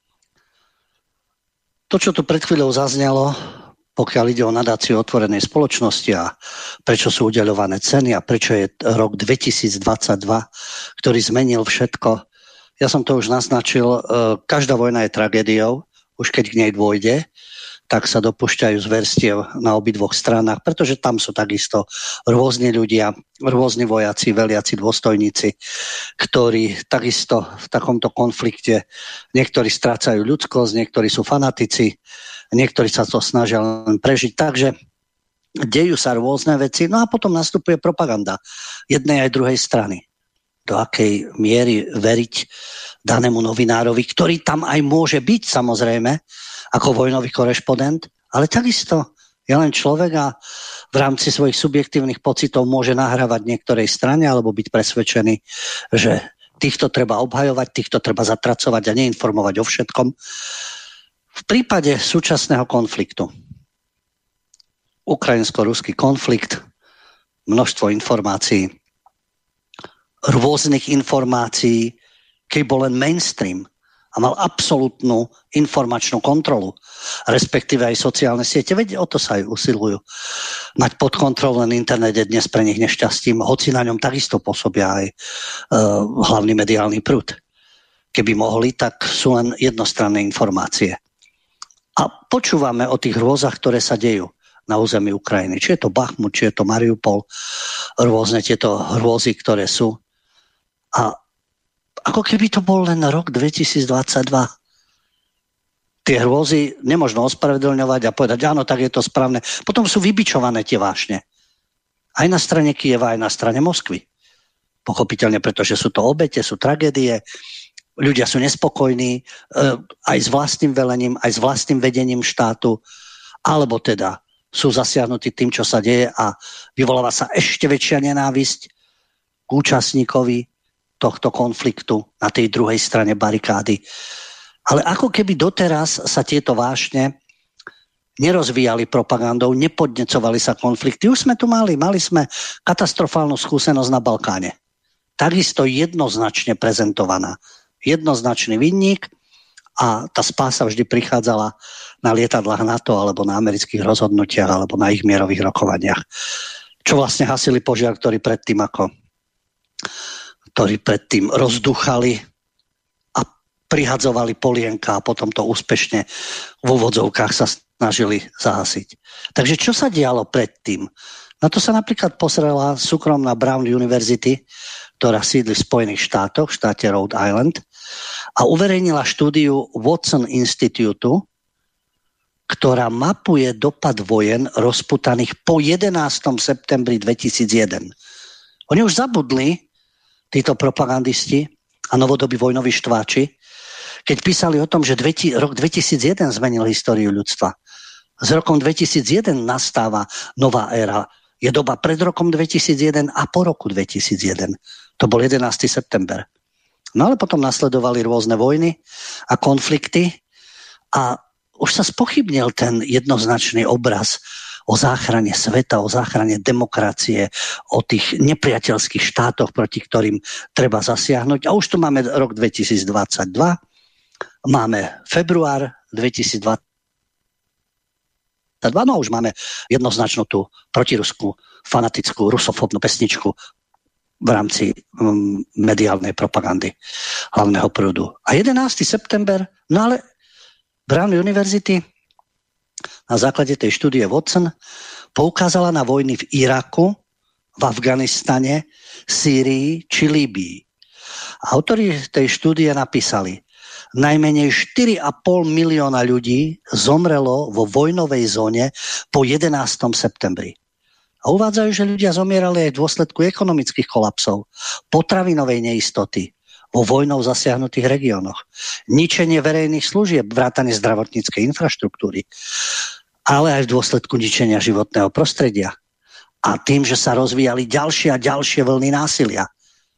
To, čo tu pred chvíľou zaznelo, pokiaľ ide o nadáciu otvorenej spoločnosti a prečo sú udeľované ceny a prečo je rok dvetisícdvadsaťdva, ktorý zmenil všetko. Ja som to už naznačil, každá vojna je tragédiou, už keď k nej dôjde, tak sa dopúšťajú zverstiev na obidvoch stranách, pretože tam sú takisto rôzni ľudia, rôzni vojaci, veliaci, dôstojníci, ktorí takisto v takomto konflikte, niektorí strácajú ľudskosť, niektorí sú fanatici, niektorí sa to snažia len prežiť. Takže dejú sa rôzne veci, no a potom nastupuje propaganda jednej aj druhej strany. Do akej miery veriť danému novinárovi, ktorý tam aj môže byť, samozrejme, ako vojnový korešpondent, ale takisto je len človek a v rámci svojich subjektívnych pocitov môže nahrávať niektorej strane alebo byť presvedčený, že týchto treba obhajovať, týchto treba zatracovať a neinformovať o všetkom. V prípade súčasného konfliktu, ukrajinsko-ruský konflikt, množstvo informácií, rôznych informácií, keď bol len mainstream a mal absolútnu informačnú kontrolu, respektíve aj sociálne siete. Veď o to sa aj usilujú. Mať pod kontrolou len internet je dnes pre nich nešťastím, hoci na ňom takisto pôsobia aj uh, hlavný mediálny prúd. Keby mohli, tak sú len jednostranné informácie. A počúvame o tých hrôzach, ktoré sa dejú na území Ukrajiny. Či je to Bachmut, či je to Mariupol, rôzne tieto hrôzy, ktoré sú. A ako keby to bol len rok dvetisícdvadsaťdva. Tie hrôzy nemožno ospravedlňovať a povedať, áno, tak je to správne. Potom sú vybičované tie vášne. Aj na strane Kyjeva, aj na strane Moskvy. Pochopiteľne, pretože sú to obete, sú tragédie, ľudia sú nespokojní aj s vlastným velením, aj s vlastným vedením štátu, alebo teda sú zasiahnutí tým, čo sa deje a vyvoláva sa ešte väčšia nenávisť k účastníkovi tohto konfliktu na tej druhej strane barikády. Ale ako keby doteraz sa tieto vášne nerozvíjali propagandou, nepodnecovali sa konflikty. Už sme tu mali, mali sme katastrofálnu skúsenosť na Balkáne. Takisto jednoznačne prezentovaná. Jednoznačný vinník a tá spása vždy prichádzala na lietadlách NATO alebo na amerických rozhodnutiach alebo na ich mierových rokovaniach. Čo vlastne hasili požiar, ktorý predtým ako ktorí predtým rozduchali a prihadzovali polienka a potom to úspešne v úvodzovkách sa snažili zahasiť. Takže čo sa dialo predtým? Na to sa napríklad pozrela súkromná Brown University, ktorá sídli v Spojených štátoch, v štáte Rhode Island, a uverejnila štúdiu Watson Institute, ktorá mapuje dopad vojen rozputaných po jedenásteho septembri dvetisícjeden. Oni už zabudli, títo propagandisti a novodobí vojnoví štváči, keď písali o tom, že dveti, rok dvetisícjeden zmenil históriu ľudstva. S rokom dvetisícjeden nastáva nová éra. Je doba pred rokom dvetisícjeden a po roku dvetisícjeden. To bol jedenásteho september. No ale potom nasledovali rôzne vojny a konflikty a už sa spochybnil ten jednoznačný obraz o záchrane sveta, o záchrane demokracie, o tých nepriateľských štátoch, proti ktorým treba zasiahnuť. A už tu máme rok dvetisícdvadsaťdva, máme február dvetisícdvadsaťdva, no už máme jednoznačnú tú protiruskú, fanatickú, rusofóbnu pesničku v rámci um, mediálnej propagandy hlavného prúdu. A jedenásteho september, no ale Brown University na základe tej štúdie Watson poukázala na vojny v Iraku, v Afganistane, Sýrii či Líbii. Autori tej štúdie napísali, najmenej štyri a pol milióna ľudí zomrelo vo vojnovej zóne po jedenásteho septembri. A uvádzajú, že ľudia zomierali aj v dôsledku ekonomických kolapsov, potravinovej neistoty, vo vojnou zasiahnutých regiónoch, ničenie verejných služieb, vrátane zdravotníckej infraštruktúry, ale aj v dôsledku ničenia životného prostredia. A tým, že sa rozvíjali ďalšie a ďalšie vlny násilia.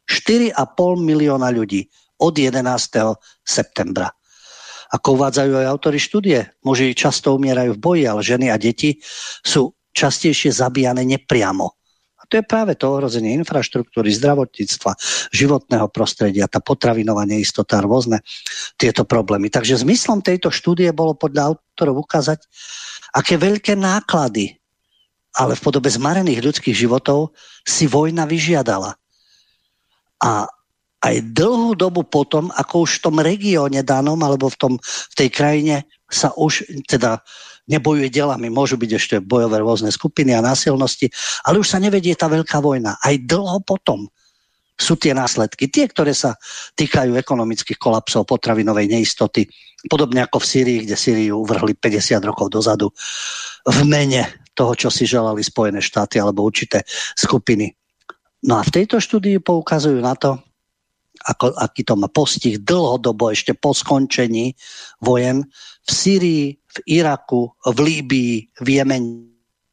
štyri a pol milióna ľudí od jedenásteho septembra. Ako uvádzajú aj autori štúdie, muži často umierajú v boji, ale ženy a deti sú častejšie zabíjane nepriamo. A to je práve to ohrozenie infraštruktúry, zdravotníctva, životného prostredia, tá potravinová neistota a rôzne tieto problémy. Takže zmyslom tejto štúdie bolo podľa autorov ukázať, aké veľké náklady, ale v podobe zmarených ľudských životov si vojna vyžiadala. A aj dlhú dobu potom, ako už v tom regióne danom, alebo v, tom, v tej krajine sa už teda nebojuje delami, môžu byť ešte bojové rôzne skupiny a násilnosti, ale už sa nevedie tá veľká vojna. Aj dlho potom sú tie následky. Tie, ktoré sa týkajú ekonomických kolapsov, potravinovej neistoty, podobne ako v Sýrii, kde Sýriu uvrhli päťdesiat rokov dozadu v mene toho, čo si želali Spojené štáty alebo určité skupiny. No a v tejto štúdii poukazujú na to, ako, aký to má postih dlhodobo ešte po skončení vojen v Sýrii, v Iraku, v Líbii, v Jemene.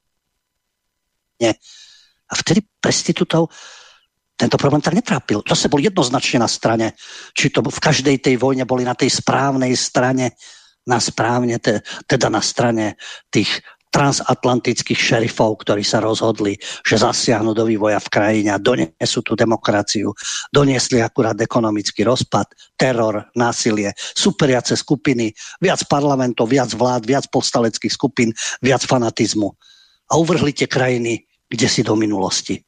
A vtedy prestitútov tento problém tak netrápil. Zase bol jednoznačne na strane, či to v každej tej vojne boli na tej správnej strane, na správne, te, teda na strane tých transatlantických šerifov, ktorí sa rozhodli, že zasiahnu do vývoja v krajine a donesú tú demokraciu, doniesli akurát ekonomický rozpad, teror, násilie, superiace skupiny, viac parlamentov, viac vlád, viac povstaleckých skupín, viac fanatizmu. A uvrhli tie krajiny kdesi do minulosti.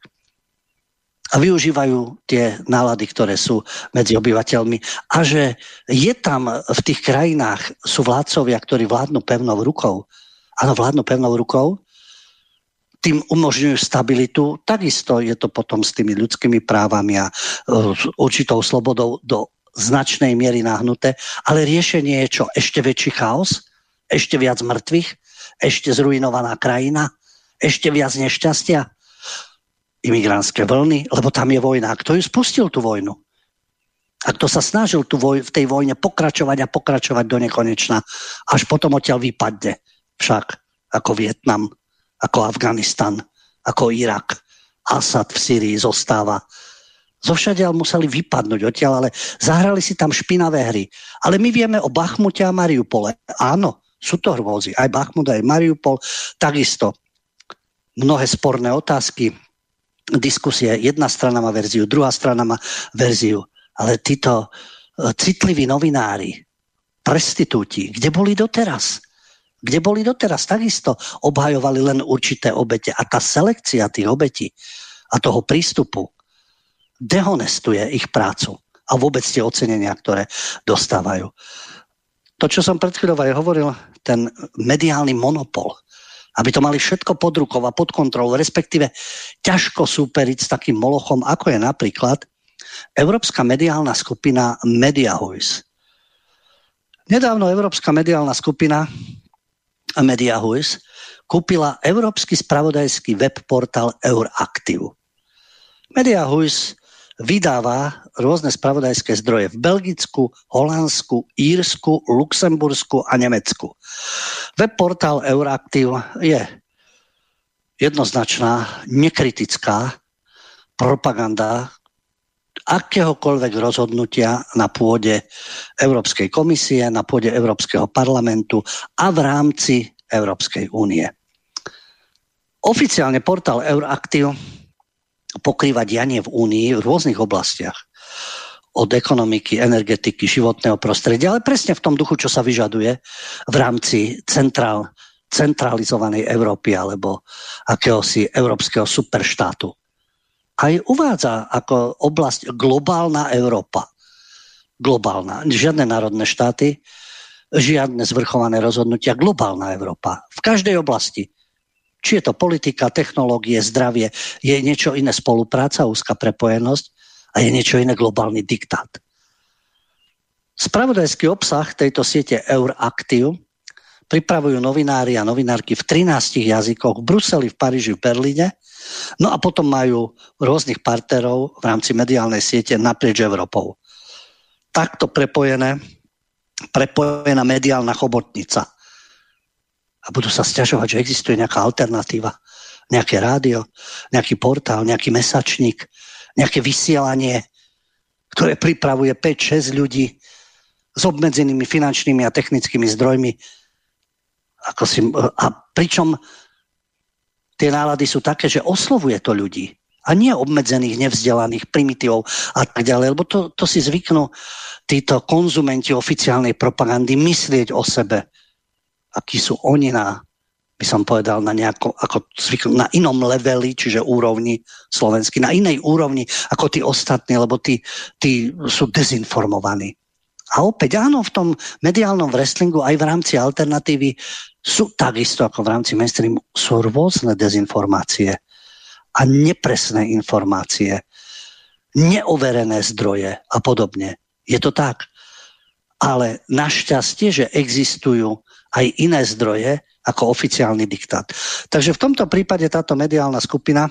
A využívajú tie nálady, ktoré sú medzi obyvateľmi. A že je tam v tých krajinách, sú vládcovia, ktorí vládnu pevnou rukou, áno, vládnu pevnou rukou, tým umožňujú stabilitu. Takisto je to potom s tými ľudskými právami a uh, určitou slobodou do značnej miery nahnuté. Ale riešenie je čo? Ešte väčší chaos? Ešte viac mŕtvych? Ešte zruinovaná krajina? Ešte viac nešťastia? Imigrantské vlny? Lebo tam je vojna. A kto ju spustil, tú vojnu? A kto sa snažil tú voj- v tej vojne pokračovať a pokračovať do nekonečna? Až potom odtiaľ vypadne. Však ako Vietnam, ako Afganistan, ako Irak, Asad v Sýrii zostáva. Zovšadiaľ museli vypadnúť odtiaľ, ale zahrali si tam špinavé hry. Ale my vieme o Bachmute a Mariupole. Áno, sú to hrôzy. Aj Bachmut, aj Mariupol. Takisto mnohé sporné otázky, diskusie. Jedna strana má verziu, druhá strana má verziu. Ale títo citliví novinári, prestitúti, kde boli doteraz? Kde boli doteraz, takisto obhajovali len určité obete. A tá selekcia tých obetí a toho prístupu dehonestuje ich prácu a vôbec tie ocenenia, ktoré dostávajú. To, čo som pred chvíľou aj hovoril, ten mediálny monopol, aby to mali všetko pod rukou a pod kontrolou, respektíve ťažko súperiť s takým molochom, ako je napríklad Európska mediálna skupina Mediahuis. Nedávno Európska mediálna skupina Mediahuis kúpila európsky spravodajský web portál Euraktiv. Mediahuis vydáva rôzne spravodajské zdroje v Belgicku, Holandsku, Írsku, Luxembursku a Nemecku. Web portál Euraktiv je jednoznačná, nekritická propaganda akéhokoľvek rozhodnutia na pôde Európskej komisie, na pôde Európskeho parlamentu a v rámci Európskej únie. Oficiálne portál Euraktiv pokrýva dianie v únii v rôznych oblastiach. Od ekonomiky, energetiky, životného prostredia, ale presne v tom duchu, čo sa vyžaduje v rámci centrál, centralizovanej Európy alebo akéhosi európskeho superštátu. Aj uvádza ako oblasť globálna Európa. Globálna. Žiadne národné štáty, žiadne zvrchované rozhodnutia. Globálna Európa. V každej oblasti. Či je to politika, technológie, zdravie, je niečo iné spolupráca, úzka prepojenosť a je niečo iné globálny diktát. Spravodajský obsah tejto siete Euraktiv pripravujú novinári a novinárky v trinástich jazykoch v Bruseli, v Paríži, v Berlíne. No a potom majú rôznych partnerov v rámci mediálnej siete naprieč Európou. Takto prepojené, prepojená mediálna chobotnica. A budú sa sťažovať, že existuje nejaká alternatíva, nejaké rádio, nejaký portál, nejaký mesačník, nejaké vysielanie ktoré pripravuje päť šesť ľudí s obmedzenými finančnými a technickými zdrojmi. Ako si, a pričom tie nálady sú také, že oslovuje to ľudí a nie obmedzených, nevzdelaných, primitívov a tak ďalej, lebo to, to si zvyknú títo konzumenti oficiálnej propagandy myslieť o sebe, akí sú oni na, by som povedal, na nejako, ako zvyknú, na inom leveli, čiže úrovni slovenský, na inej úrovni ako tí ostatní, lebo tí, tí sú dezinformovaní. A opäť áno, v tom mediálnom wrestlingu aj v rámci alternatívy sú takisto ako v rámci mainstreamu sú rôzne dezinformácie a nepresné informácie, neoverené zdroje a podobne. Je to tak. Ale našťastie, že existujú aj iné zdroje ako oficiálny diktát. Takže v tomto prípade táto mediálna skupina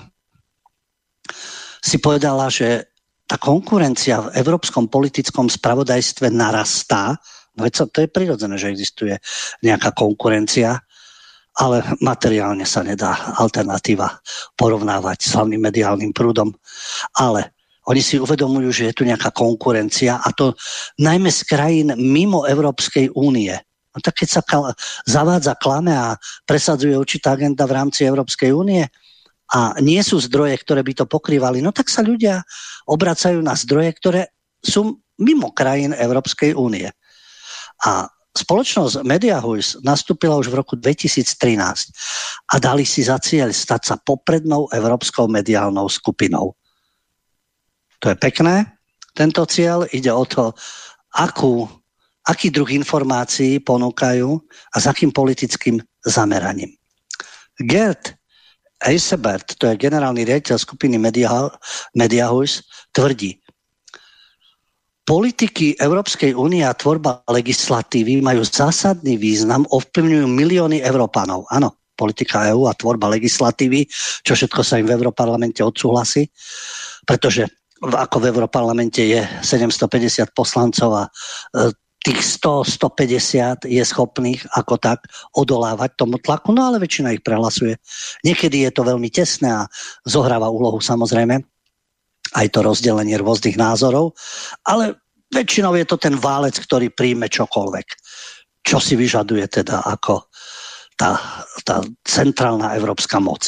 si povedala, že tá konkurencia v európskom politickom spravodajstve narastá. No to je prirodzené, že existuje nejaká konkurencia, ale materiálne sa nedá alternatíva porovnávať s hlavným mediálnym prúdom. Ale oni si uvedomujú, že je tu nejaká konkurencia a to najmä z krajín mimo Európskej únie. No tak keď sa kal- zavádza klame a presadzuje určitá agenda v rámci Európskej únie a nie sú zdroje, ktoré by to pokrývali, no tak sa ľudia obracajú na zdroje, ktoré sú mimo krajín Európskej únie. A spoločnosť Mediahuis nastúpila už v roku dvetisíctrinásť a dali si za cieľ stať sa poprednou európskou mediálnou skupinou. To je pekné, tento cieľ. Ide o to, akú, aký druh informácií ponúkajú a s akým politickým zameraním. Gerd Eisebert, to je generálny riaditeľ skupiny Mediahuis, tvrdí, politiky Európskej únie a tvorba legislatívy majú zásadný význam, ovplyvňujú milióny Európanov. Áno, politika EÚ a tvorba legislatívy, čo všetko sa im v Európarlamente odsúhlasí, pretože ako v Európarlamente je sedemstopäťdesiat poslancov a tých sto až stopäťdesiat je schopných ako tak odolávať tomu tlaku, no ale väčšina ich prehlasuje. Niekedy je to veľmi tesné a zohráva úlohu samozrejme aj to rozdelenie rôznych názorov, ale väčšinou je to ten válec, ktorý príjme čokoľvek, čo si vyžaduje teda ako tá, tá centrálna európska moc.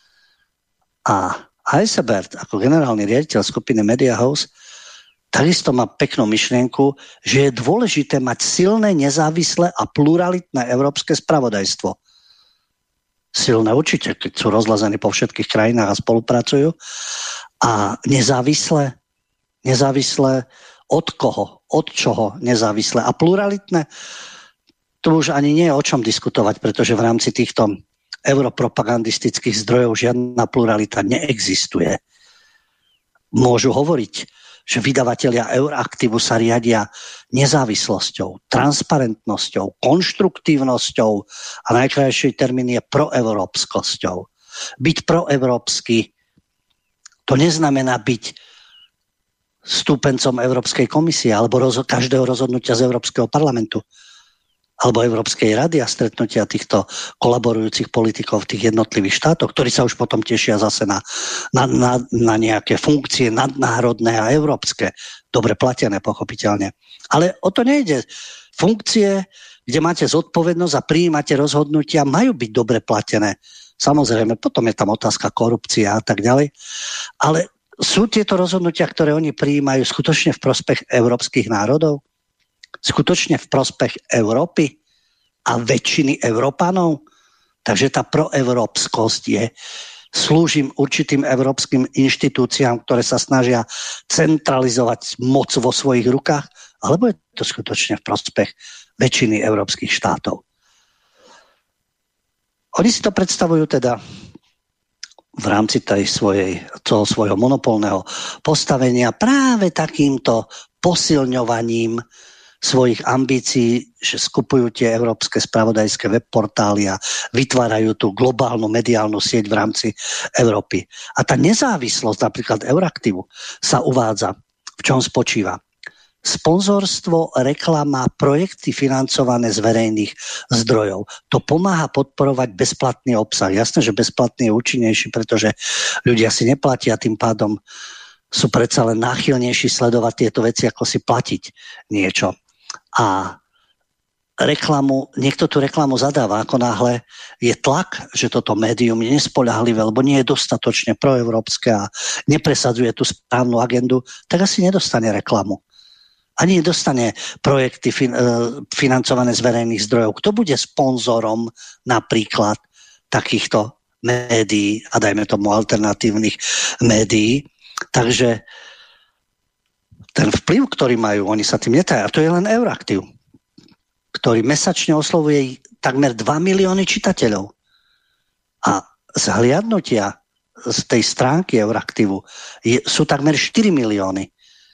A Eisebert ako generálny riaditeľ skupiny Mediahuis takisto má peknú myšlienku, že je dôležité mať silné, nezávislé a pluralitné európske spravodajstvo. Silné určite, keď sú rozlazení po všetkých krajinách a spolupracujú. A nezávislé, nezávislé od koho, od čoho nezávislé. A pluralitné, tu už ani nie je o čom diskutovať, pretože v rámci týchto europropagandistických zdrojov žiadna pluralita neexistuje. Môžu hovoriť, že vydavatelia Euraktivu sa riadia nezávislosťou, transparentnosťou, konštruktívnosťou a najkrajší termín je proeurópskosťou. Byť proeurópsky, to neznamená byť stúpencom Európskej komisie alebo roz- každého rozhodnutia z Európskeho parlamentu alebo Európskej rady a stretnutia týchto kolaborujúcich politikov v tých jednotlivých štátoch, ktorí sa už potom tešia zase na, na, na, na nejaké funkcie nadnárodné a európske, dobre platené pochopiteľne. Ale o to nejde. Funkcie, kde máte zodpovednosť a prijímate rozhodnutia, majú byť dobre platené. Samozrejme, potom je tam otázka korupcia a tak ďalej. Ale sú tieto rozhodnutia, ktoré oni prijímajú, skutočne v prospech európskych národov? Skutočne v prospech Európy a väčšiny Európanov? Takže tá proeurópskosť je, slúžim určitým európskym inštitúciám, ktoré sa snažia centralizovať moc vo svojich rukách, alebo je to skutočne v prospech väčšiny európskych štátov? Oni si to predstavujú teda v rámci tej svojej, toho svojho monopolného postavenia práve takýmto posilňovaním svojich ambícií, že skupujú tie európske spravodajské webportály a vytvárajú tú globálnu mediálnu sieť v rámci Európy. A tá nezávislosť napríklad Euraktivu sa uvádza, v čom spočíva. Sponzorstvo, reklama, projekty financované z verejných zdrojov. To pomáha podporovať bezplatný obsah. Jasné, že bezplatný je účinnejší, pretože ľudia si neplatia, tým pádom sú predsa len náchylnejší sledovať tieto veci, ako si platiť niečo. A reklamu, niekto tú reklamu zadáva, ako náhle je tlak, že toto médium je nespoľahlivé, lebo nie je dostatočne proeurópske a nepresadzuje tú správnu agendu, tak asi nedostane reklamu. Ani nedostane projekty fin- financované z verejných zdrojov. Kto bude sponzorom napríklad takýchto médií a dajme tomu alternatívnych médií? Takže ten vplyv, ktorý majú, oni sa tým netajú. A to je len Euraktiv, ktorý mesačne oslovuje takmer dva milióny čitateľov. A z hliadnutia z tej stránky Euraktivu je, sú takmer štyri milióny.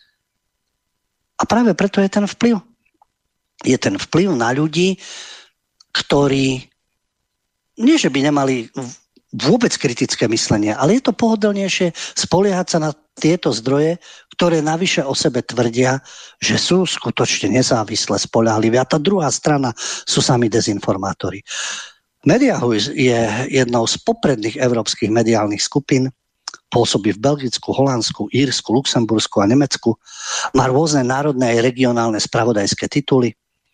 A práve preto je ten vplyv. Je ten vplyv na ľudí, ktorí nie, že by nemali vôbec kritické myslenie, ale je to pohodlnejšie spoliehať sa na tieto zdroje, ktoré navyše o sebe tvrdia, že sú skutočne nezávislé, spoľahlivé. A tá druhá strana sú sami dezinformátori. Mediahuis je jednou z popredných európskych mediálnych skupín, pôsobí v Belgicku, Holandsku, Írsku, Luxembursku a Nemecku. Má rôzne národné aj regionálne spravodajské tituly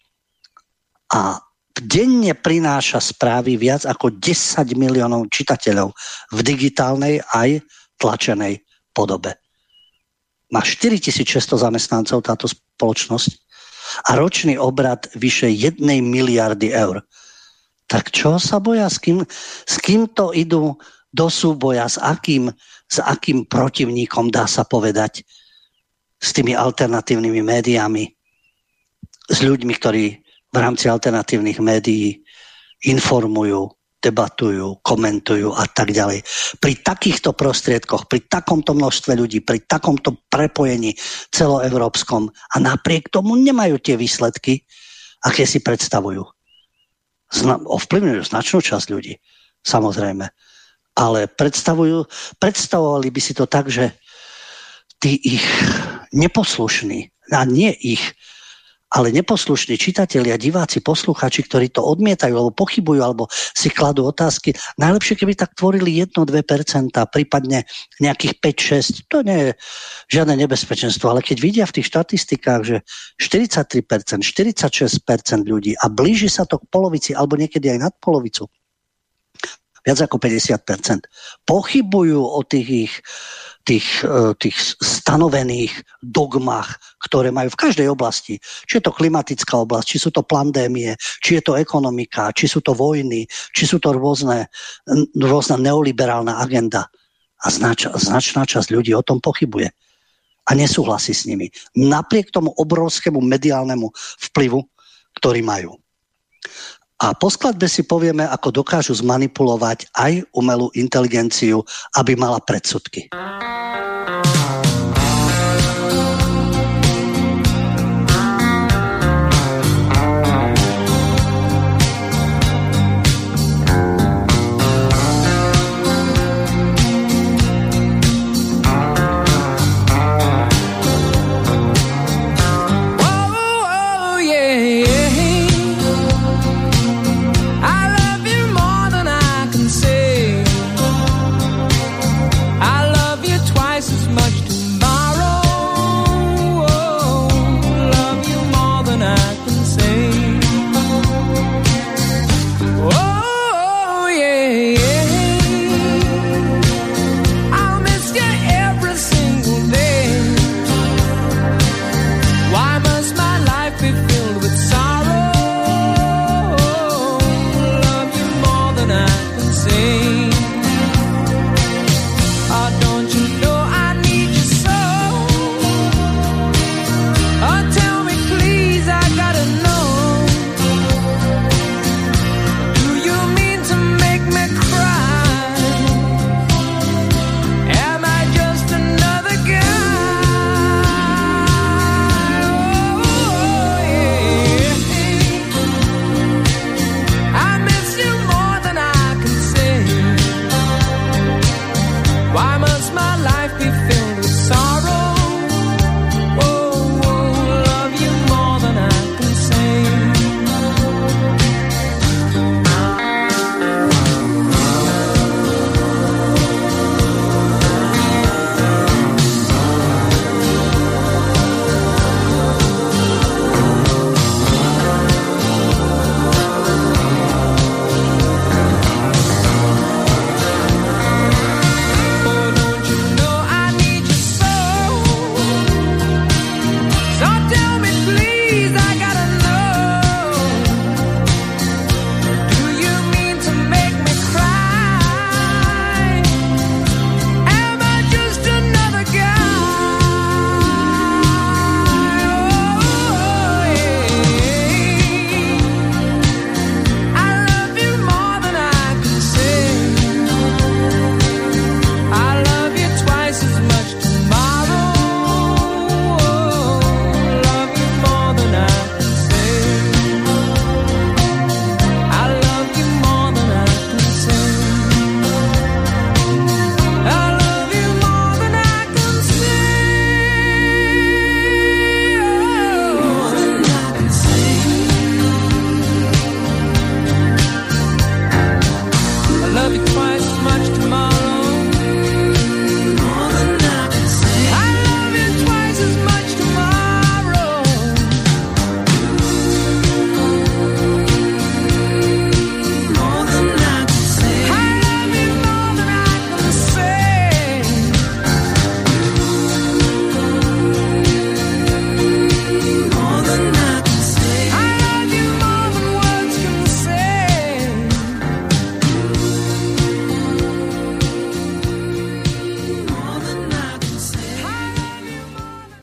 a denne prináša správy viac ako desať miliónov čitateľov v digitálnej aj tlačenej podobe. Má štyritisícšesťsto zamestnancov táto spoločnosť a ročný obrad vyše jednej miliardy eur. Tak čo sa boja? S kým, s kým to idú do súboja? S akým, s akým protivníkom, dá sa povedať? S tými alternatívnymi médiami? S ľuďmi, ktorí v rámci alternatívnych médií informujú, debatujú, komentujú a tak ďalej. Pri takýchto prostriedkoch, pri takomto množstve ľudí, pri takomto prepojení celoeurópskom a napriek tomu nemajú tie výsledky, aké si predstavujú. Zna- ovplyvňujú značnú časť ľudí, samozrejme. Ale predstavujú, predstavovali by si to tak, že tí ich neposlušní, a nie ich, ale neposlušní čitatelia, diváci, posluchači, ktorí to odmietajú alebo pochybujú, alebo si kladú otázky, najlepšie, keby tak tvorili jedno až dve percentá, prípadne nejakých päť šesť. To nie je žiadne nebezpečenstvo, ale keď vidia v tých štatistikách, že štyridsaťtri percent, štyridsaťšesť percent ľudí a blíži sa to k polovici, alebo niekedy aj nad polovicu, viac ako päťdesiat percent, pochybujú o tých ich Tých, tých stanovených dogmách, ktoré majú v každej oblasti. Či je to klimatická oblasť, či sú to pandémie, či je to ekonomika, či sú to vojny, či sú to rôzne, rôzna neoliberálna agenda. A znač, značná časť ľudí o tom pochybuje. A nesúhlasí s nimi. Napriek tomu obrovskému mediálnemu vplyvu, ktorý majú. A po skladbe si povieme, ako dokážu zmanipulovať aj umelú inteligenciu, aby mala predsudky.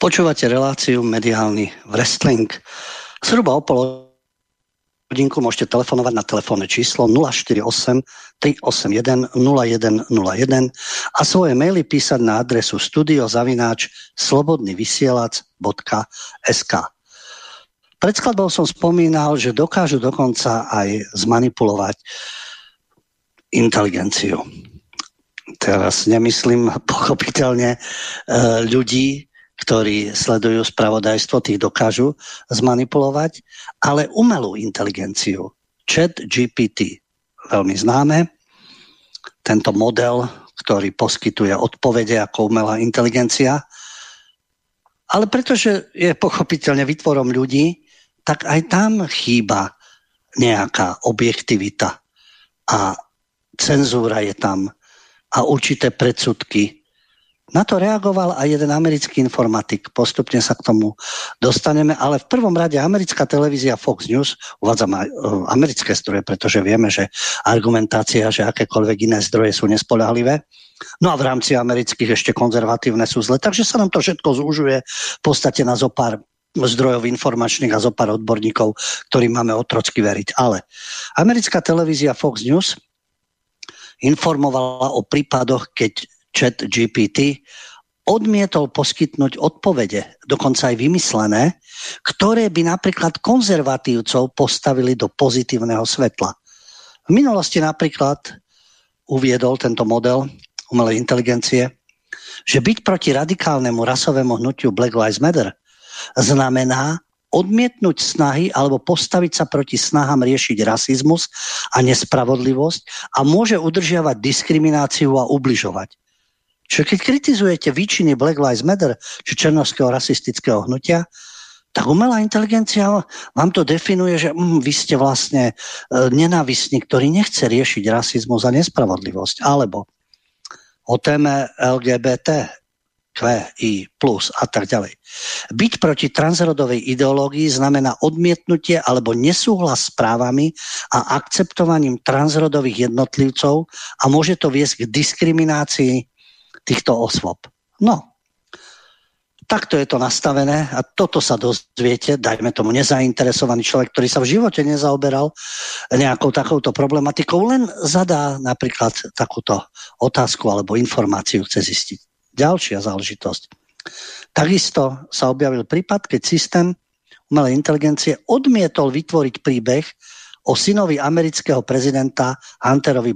Počúvate reláciu Mediálny wrestling. Zhruba o pol hodinku môžete telefonovať na telefónne číslo nula štyri osem tri osem jeden nula jeden nula jeden a svoje maily písať na adresu studio zavináč slobodnyvysielac bodka es ká. Pred skladbou som spomínal, že dokážu dokonca aj zmanipulovať inteligenciu. Teraz nemyslím pochopiteľne ľudí, ktorí sledujú spravodajstvo, tých dokážu zmanipulovať, ale umelú inteligenciu. Chat G P T, veľmi známe, tento model, ktorý poskytuje odpovede ako umelá inteligencia, ale pretože je pochopiteľne výtvorom ľudí, tak aj tam chýba nejaká objektivita a cenzúra je tam a určité predsudky. Na to reagoval aj jeden americký informatik. Postupne sa k tomu dostaneme, ale v prvom rade americká televízia Fox News, uvádzam aj americké zdroje, pretože vieme, že argumentácia, že akékoľvek iné zdroje sú nespoľahlivé. No a v rámci amerických ešte konzervatívne sú zle. Takže sa nám to všetko zúžuje v podstate na zopár zdrojov informačných a zopár odborníkov, ktorým máme otrocky veriť. Ale americká televízia Fox News informovala o prípadoch, keď Chat G P T odmietol poskytnúť odpovede, dokonca aj vymyslené, ktoré by napríklad konzervatívcov postavili do pozitívneho svetla. V minulosti napríklad uviedol tento model umelej inteligencie, že byť proti radikálnemu rasovému hnutiu Black Lives Matter znamená odmietnúť snahy alebo postaviť sa proti snahám riešiť rasizmus a nespravodlivosť a môže udržiavať diskrimináciu a ubližovať. Čiže keď kritizujete výčiny Black Lives Matter či černovského rasistického hnutia, tak umelá inteligencia vám to definuje, že mm, vy ste vlastne e, nenávistník, ktorý nechce riešiť rasizmus a nespravodlivosť. Alebo o téme L G B T Q I plus a tak ďalej. Byť proti transrodovej ideológii znamená odmietnutie alebo nesúhlas s právami a akceptovaním transrodových jednotlivcov a môže to viesť k diskriminácii týchto osôb. No, takto je to nastavené a toto sa dozviete, dajme tomu nezainteresovaný človek, ktorý sa v živote nezaoberal nejakou takouto problematikou, len zadá napríklad takúto otázku alebo informáciu chce zistiť. Ďalšia záležitosť. Takisto sa objavil prípad, keď systém umelej inteligencie odmietol vytvoriť príbeh o synovi amerického prezidenta Hunterovi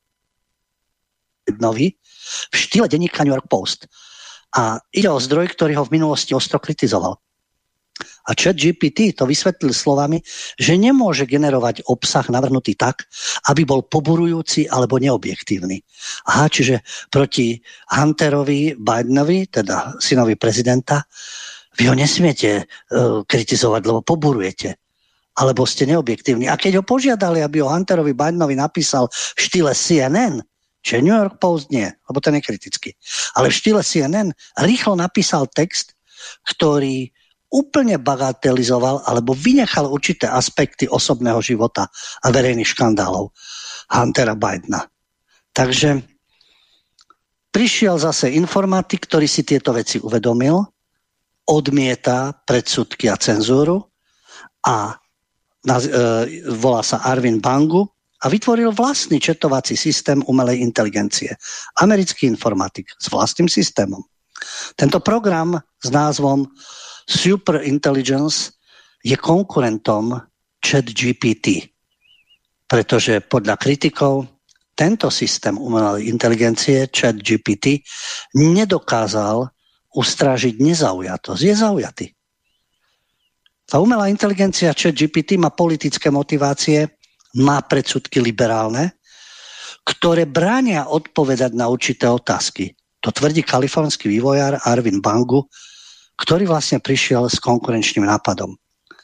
Bidenovi v štýle denníka New York Post. A ide o zdroj, ktorý ho v minulosti ostro kritizoval. A Chat G P T to vysvetlil slovami, že nemôže generovať obsah navrhnutý tak, aby bol poburujúci alebo neobjektívny. Aha, čiže proti Hunterovi Bidenovi, teda synovi prezidenta, vy ho nesmiete uh, kritizovať, lebo poburujete. Alebo ste neobjektívni. A keď ho požiadali, aby o Hunterovi Bidenovi napísal v štýle C N N, čiže New York Post nie, lebo ten je kritický, ale v štýle C N N rýchlo napísal text, ktorý úplne bagatelizoval alebo vynechal určité aspekty osobného života a verejných škandálov Huntera Bidena. Takže prišiel zase informatik, ktorý si tieto veci uvedomil, odmieta predsudky a cenzúru a e, volá sa Arvin Bangu a vytvoril vlastný četovací systém umelej inteligencie. Americký informatik s vlastným systémom. Tento program s názvom Super Intelligence je konkurentom Chat G P T, pretože podľa kritikov tento systém umelej inteligencie Chat G P T nedokázal ustrážiť nezaujatosť. Je zaujatý. Tá umelá inteligencia Chat G P T má politické motivácie, má predsudky liberálne, ktoré bránia odpovedať na určité otázky. To tvrdí kalifornský vývojár Arvin Bangu, ktorý vlastne prišiel s konkurenčným nápadom.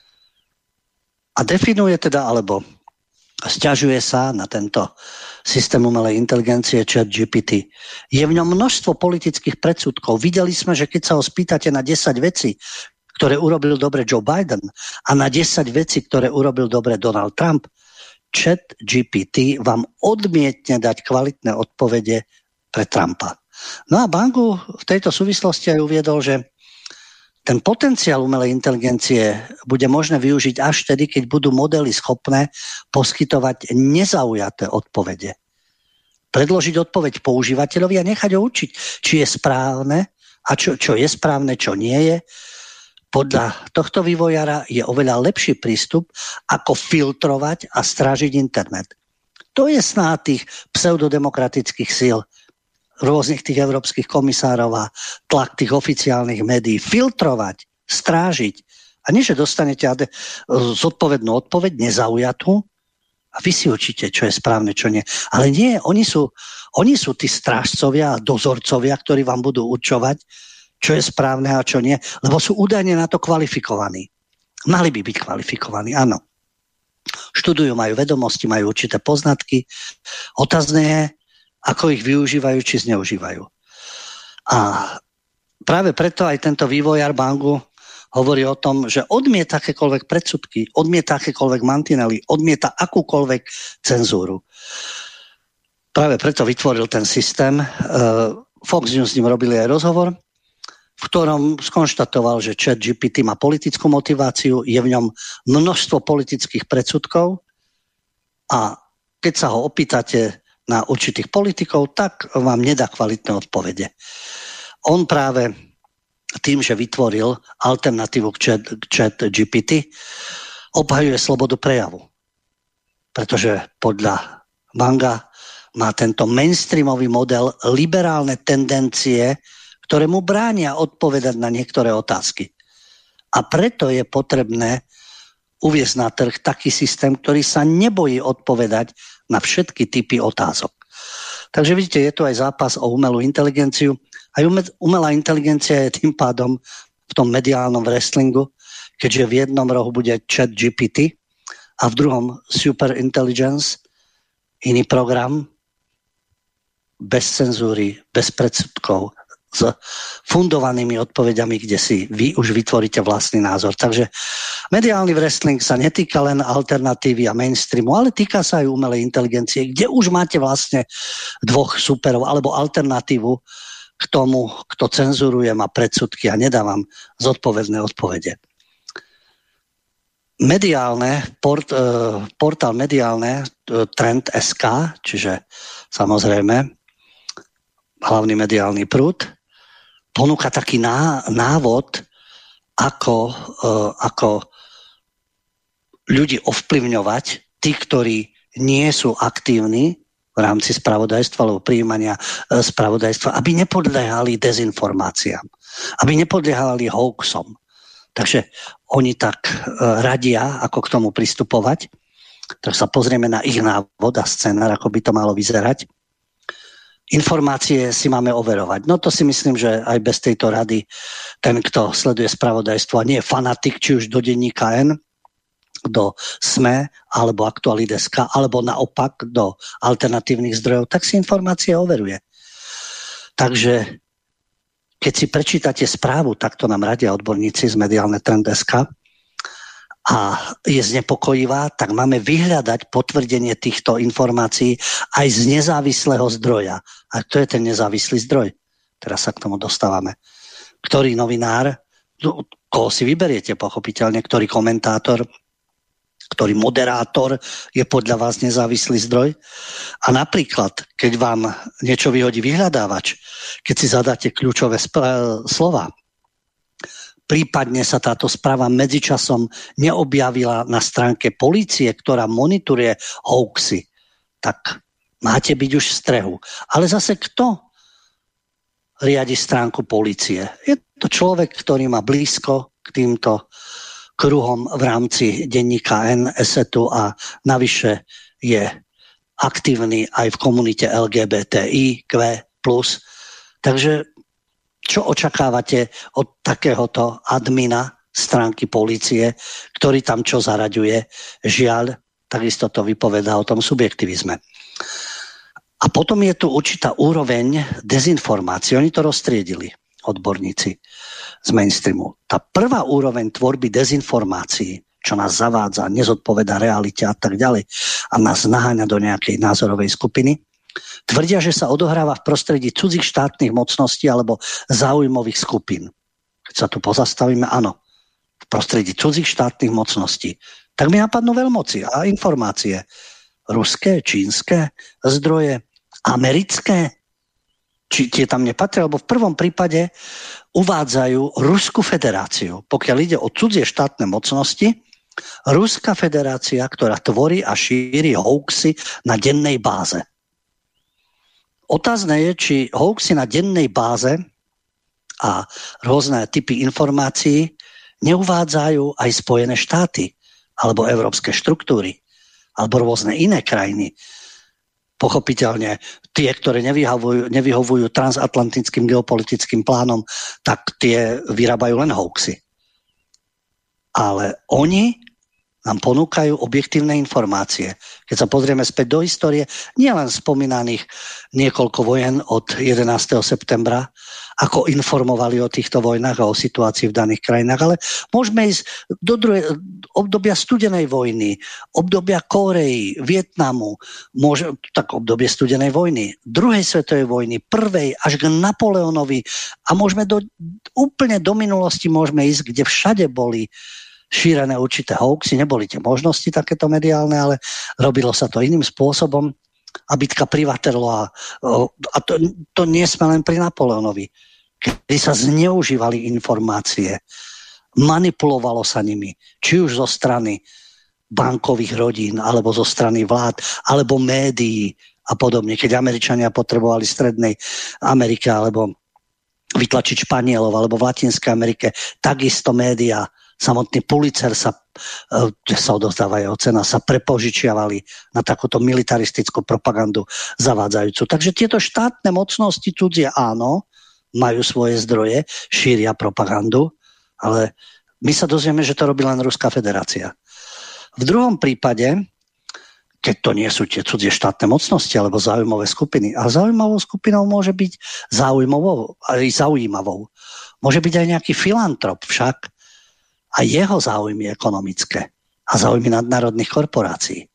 A definuje teda, alebo sťažuje sa na tento systém umelej inteligencie Chat G P T. Je v ňom množstvo politických predsudkov. Videli sme, že keď sa ho spýtate na desať vecí, ktoré urobil dobre Joe Biden a na desať vecí, ktoré urobil dobre Donald Trump, Chat G P T vám odmietne dať kvalitné odpovede pre Trumpa. No a Bangu v tejto súvislosti aj uviedol, že ten potenciál umelej inteligencie bude možné využiť až vtedy, keď budú modely schopné poskytovať nezaujaté odpovede. Predložiť odpoveď používateľovi a nechať ho učiť, či je správne a čo, čo je správne, čo nie je. Podľa tohto vývojára je oveľa lepší prístup, ako filtrovať a strážiť internet. To je sná tých pseudodemokratických síl, rôznych tých európskych komisárov a tlak tých oficiálnych médií. Filtrovať, strážiť. A nie, že dostanete zodpovednú odpoveď, nezaujatú, a vy si určite, čo je správne, čo nie. Ale nie, oni sú, oni sú tí strážcovia a dozorcovia, ktorí vám budú určovať, čo je správne a čo nie, lebo sú údajne na to kvalifikovaní. Mali by byť kvalifikovaní, áno. Študujú, majú vedomosti, majú určité poznatky. Otázne je, ako ich využívajú, či zneužívajú. A práve preto aj tento vývojár Bangu hovorí o tom, že odmieta akékoľvek predsudky, odmieta akékoľvek mantinely, odmieta akúkoľvek cenzúru. Práve preto vytvoril ten systém. Fox News s ním robili aj rozhovor, v ktorom skonštatoval, že ChatGPT má politickú motiváciu, je v ňom množstvo politických predsudkov a keď sa ho opýtate na určitých politikov, tak vám nedá kvalitné odpovede. On práve tým, že vytvoril alternatívu k chat, chat gé pé té, obhajuje slobodu prejavu. Pretože podľa Banga má tento mainstreamový model liberálne tendencie, ktoré mu bránia odpovedať na niektoré otázky. A preto je potrebné uviesť na trh taký systém, ktorý sa nebojí odpovedať na všetky typy otázok. Takže vidíte, je tu aj zápas o umelú inteligenciu. Aj umelá inteligencia je tým pádom v tom mediálnom wrestlingu, keďže v jednom rohu bude chat gé pé té a v druhom super intelligence, iný program, bez cenzúry, bez predsudkov, s fundovanými odpovediami, kde si vy už vytvoríte vlastný názor. Takže mediálny wrestling sa netýka len alternatívy a mainstreamu, ale týka sa aj umelej inteligencie, kde už máte vlastne dvoch superov alebo alternatívu k tomu, kto cenzuruje, má predsudky a nedá vám zodpovedné odpovede. Mediálne, port, portál mediálne Trend bodka es ká, čiže samozrejme hlavný mediálny prúd, ponúka taký ná, návod, ako, ako ľudí ovplyvňovať, tí, ktorí nie sú aktívni v rámci spravodajstva alebo prijímania spravodajstva, aby nepodliehali dezinformáciám, aby nepodliehali hoaxom. Takže oni tak radia, ako k tomu pristupovať. Tak sa pozrieme na ich návod a scenár, ako by to malo vyzerať. Informácie si máme overovať. No to si myslím, že aj bez tejto rady ten, kto sleduje spravodajstvo a nie je fanatik, či už do denníka N, do es em e, alebo Aktuality bodka es ká, alebo naopak do alternatívnych zdrojov, tak si informácie overuje. Takže keď si prečítate správu, takto nám radia odborníci z mediálne trend bodka es ká, a je znepokojivá, tak máme vyhľadať potvrdenie týchto informácií aj z nezávislého zdroja. A to je ten nezávislý zdroj. Teraz sa k tomu dostávame. Ktorý novinár, koho si vyberiete pochopiteľne, ktorý komentátor, ktorý moderátor je podľa vás nezávislý zdroj. A napríklad, keď vám niečo vyhodí vyhľadávač, keď si zadáte kľúčové spra- slova, prípadne sa táto správa medzičasom neobjavila na stránke polície, ktorá monitoruje hoaxy, tak máte byť už v strehu. Ale zase kto riadi stránku polície? Je to človek, ktorý má blízko k týmto kruhom v rámci denníka N, ESETu a navyše je aktívny aj v komunite el gé bé té í kvé plus. Takže čo očakávate od takéhoto admina stránky polície, ktorý tam čo zaraďuje? Žiaľ, takisto to vypovedá o tom subjektivizme. A potom je tu určitá úroveň dezinformácií. Oni to roztriedili, odborníci z mainstreamu. Tá prvá úroveň tvorby dezinformácií, čo nás zavádza, nezodpovedá realite a tak ďalej a nás naháňa do nejakej názorovej skupiny, tvrdia, že sa odohráva v prostredí cudzích štátnych mocností alebo záujmových skupín. keď sa tu pozastavíme, áno, v prostredí cudzích štátnych mocností, tak mi napadnú veľmoci a informácie. Ruské, čínske zdroje, americké, či tie tam nepatria, lebo v prvom prípade uvádzajú Ruskú federáciu. Pokiaľ ide o cudzie štátne mocnosti, Ruská federácia, ktorá tvorí a šíri hoaxy na dennej báze. Otázne je, či hoaxy na dennej báze a rôzne typy informácií neuvádzajú aj Spojené štáty alebo európske štruktúry alebo rôzne iné krajiny. Pochopiteľne tie, ktoré nevyhovujú, nevyhovujú transatlantickým geopolitickým plánom, tak tie vyrábajú len hoaxy. Ale oni nám ponúkajú objektívne informácie. Keď sa pozrieme späť do histórie, nielen spomínaných niekoľko vojen od jedenásteho septembra, ako informovali o týchto vojnách a o situácii v daných krajinách, ale môžeme ísť do druhej, obdobia studenej vojny, obdobia Kórei, Vietnamu, môže, tak obdobie studenej vojny, druhej svetovej vojny, prvej až k Napoleonovi a môžeme do, úplne do minulosti môžeme ísť, kde všade boli šírené určité hoaxy, neboli tie možnosti takéto mediálne, ale robilo sa to iným spôsobom a bitka pri Waterloo a, a to, to nie sme len pri Napoleonovi, kedy sa zneužívali informácie, manipulovalo sa nimi, či už zo strany bankových rodín, alebo zo strany vlád, alebo médií a podobne, keď Američania potrebovali v Strednej Amerike alebo vytlačiť Španielov, alebo v Latinskej Amerike, takisto médiá. Samotný Pulitzer sa, kde sa odovzdáva jeho cena, sa prepožičiavali na takúto militaristickú propagandu zavádzajúcu. Takže tieto štátne mocnosti cudzie áno, majú svoje zdroje, šíria propagandu, ale my sa dozvieme, že to robí len Ruská federácia. V druhom prípade, keď to nie sú tie cudzie štátne mocnosti alebo záujmové skupiny, a záujmovou skupinou môže byť záujmovou, aj zaujímavou. Môže byť aj nejaký filantrop však, a jeho záujmy ekonomické a záujmy nadnárodných korporácií.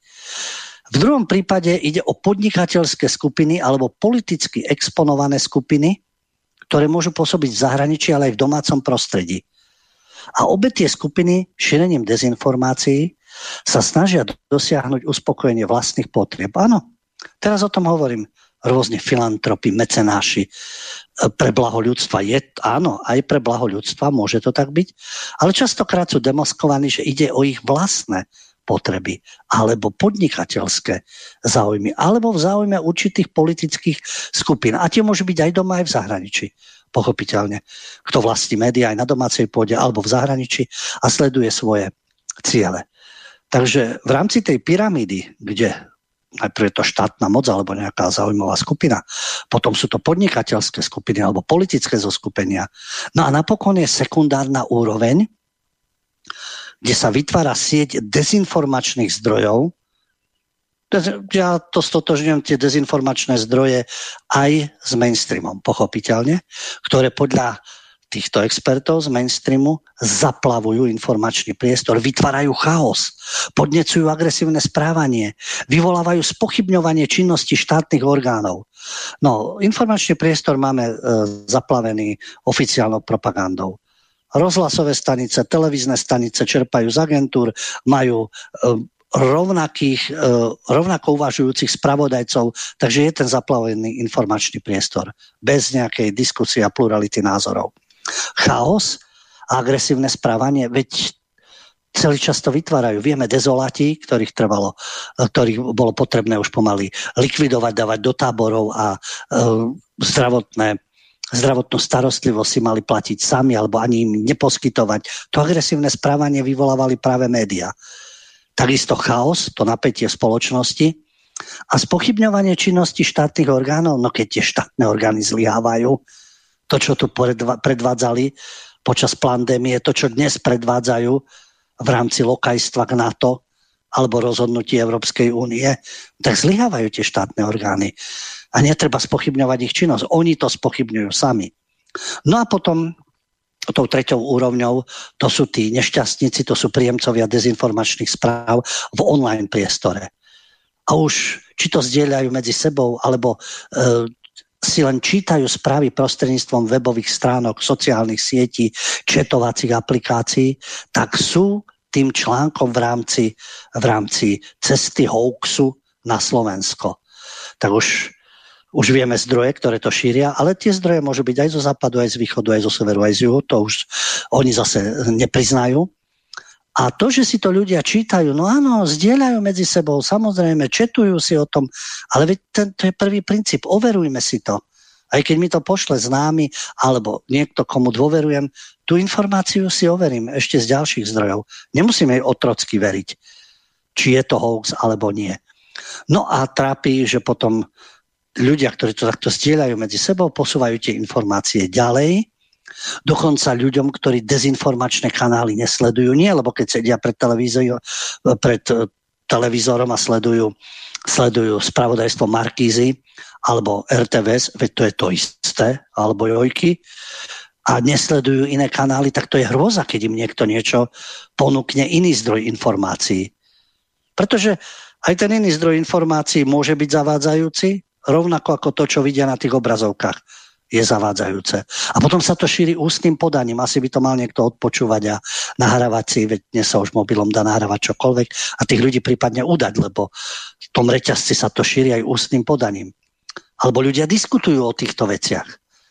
V druhom prípade ide o podnikateľské skupiny alebo politicky exponované skupiny, ktoré môžu pôsobiť v zahraničí, ale aj v domácom prostredí. A obe tie skupiny šírením dezinformácií sa snažia dosiahnuť uspokojenie vlastných potrieb. Áno, teraz o tom hovorím. Rôzne filantropi, mecenáši pre blaho ľudstva. Je, áno, aj pre blaho ľudstva, môže to tak byť, ale častokrát sú demaskovaní, že ide o ich vlastné potreby, alebo podnikateľské záujmy, alebo v záujme určitých politických skupín. A tie môžu byť aj doma, aj v zahraničí. Pochopiteľne. Kto vlastní médiá aj na domácej pôde, alebo v zahraničí a sleduje svoje ciele. Takže v rámci tej pyramídy, kde najprv je to štátna moc alebo nejaká zaujímavá skupina, potom sú to podnikateľské skupiny alebo politické zoskupenia. No a napokon je sekundárna úroveň, kde sa vytvára sieť dezinformačných zdrojov. Ja to stotožňujem, tie dezinformačné zdroje aj s mainstreamom, pochopiteľne, ktoré podľa týchto expertov z mainstreamu zaplavujú informačný priestor, vytvárajú chaos, podnecujú agresívne správanie, vyvolávajú spochybňovanie činnosti štátnych orgánov. No, informačný priestor máme e, zaplavený oficiálnou propagandou. Rozhlasové stanice, televízne stanice čerpajú z agentúr, majú e, rovnakých, e, rovnako uvažujúcich spravodajcov, takže je ten zaplavený informačný priestor bez nejakej diskusie a plurality názorov. Chaos a agresívne správanie, veď celý čas to vytvárajú. Vieme dezoláti, ktorých trvalo, ktorých bolo potrebné už pomaly likvidovať, dávať do táborov a e, zdravotné, zdravotnú starostlivosť si mali platiť sami alebo ani im neposkytovať. To agresívne správanie vyvolávali práve médiá. Takisto chaos, to napätie spoločnosti a spochybňovanie činnosti štátnych orgánov, no keď tie štátne orgány zlyhávajú, to, čo tu predvádzali počas pandémie, to, čo dnes predvádzajú v rámci lokajstva k NATO alebo rozhodnutí Európskej únie, tak zlyhávajú tie štátne orgány. A netreba spochybňovať ich činnosť. Oni to spochybňujú sami. No a potom tou treťou úrovňou to sú tí nešťastníci, to sú príjemcovia dezinformačných správ v online priestore. A už či to zdieľajú medzi sebou, alebo e, si len čítajú správy prostredníctvom webových stránok, sociálnych sietí, četovacích aplikácií, tak sú tým článkom v rámci, v rámci cesty hoaxu na Slovensko. Tak už, už vieme zdroje, ktoré to šíria, ale tie zdroje môžu byť aj zo západu, aj z východu, aj zo severu, aj z juhu. To už oni zase nepriznajú. A to, že si to ľudia čítajú, no áno, zdieľajú medzi sebou, samozrejme, četujú si o tom, ale veď ten, to je prvý princíp, overujme si to. Aj keď mi to pošle známy, alebo niekto, komu dôverujem, tú informáciu si overím ešte z ďalších zdrojov. Nemusíme jej otrocky veriť, či je to hoax, alebo nie. No a trápi, že potom ľudia, ktorí to takto zdieľajú medzi sebou, posúvajú tie informácie ďalej, dokonca ľuďom, ktorí dezinformačné kanály nesledujú, nie, lebo keď sedia pred, pred televízorom a sledujú, sledujú spravodajstvo Markízy alebo er té vé es, veď to je to isté, alebo Jojky, a nesledujú iné kanály, tak to je hrôza, keď im niekto niečo ponúkne, iný zdroj informácií. Pretože aj ten iný zdroj informácií môže byť zavádzajúci, rovnako ako to, čo vidia na tých obrazovkách, je zavádzajúce. A potom sa to šíri ústnym podaním. Asi by to mal niekto odpočúvať a nahrávať si, veď dnes sa už mobilom dá nahrávať čokoľvek a tých ľudí prípadne udať, lebo v tom reťazci sa to šíri aj ústnym podaním. Alebo ľudia diskutujú o týchto veciach.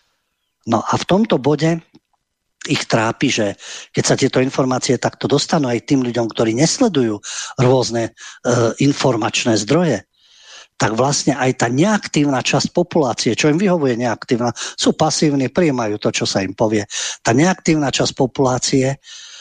No a v tomto bode ich trápi, že keď sa tieto informácie takto dostanú aj tým ľuďom, ktorí nesledujú rôzne e, informačné zdroje, tak vlastne aj tá neaktívna časť populácie, čo im vyhovuje neaktívna, sú pasívni, prijímajú to, čo sa im povie. Tá neaktívna časť populácie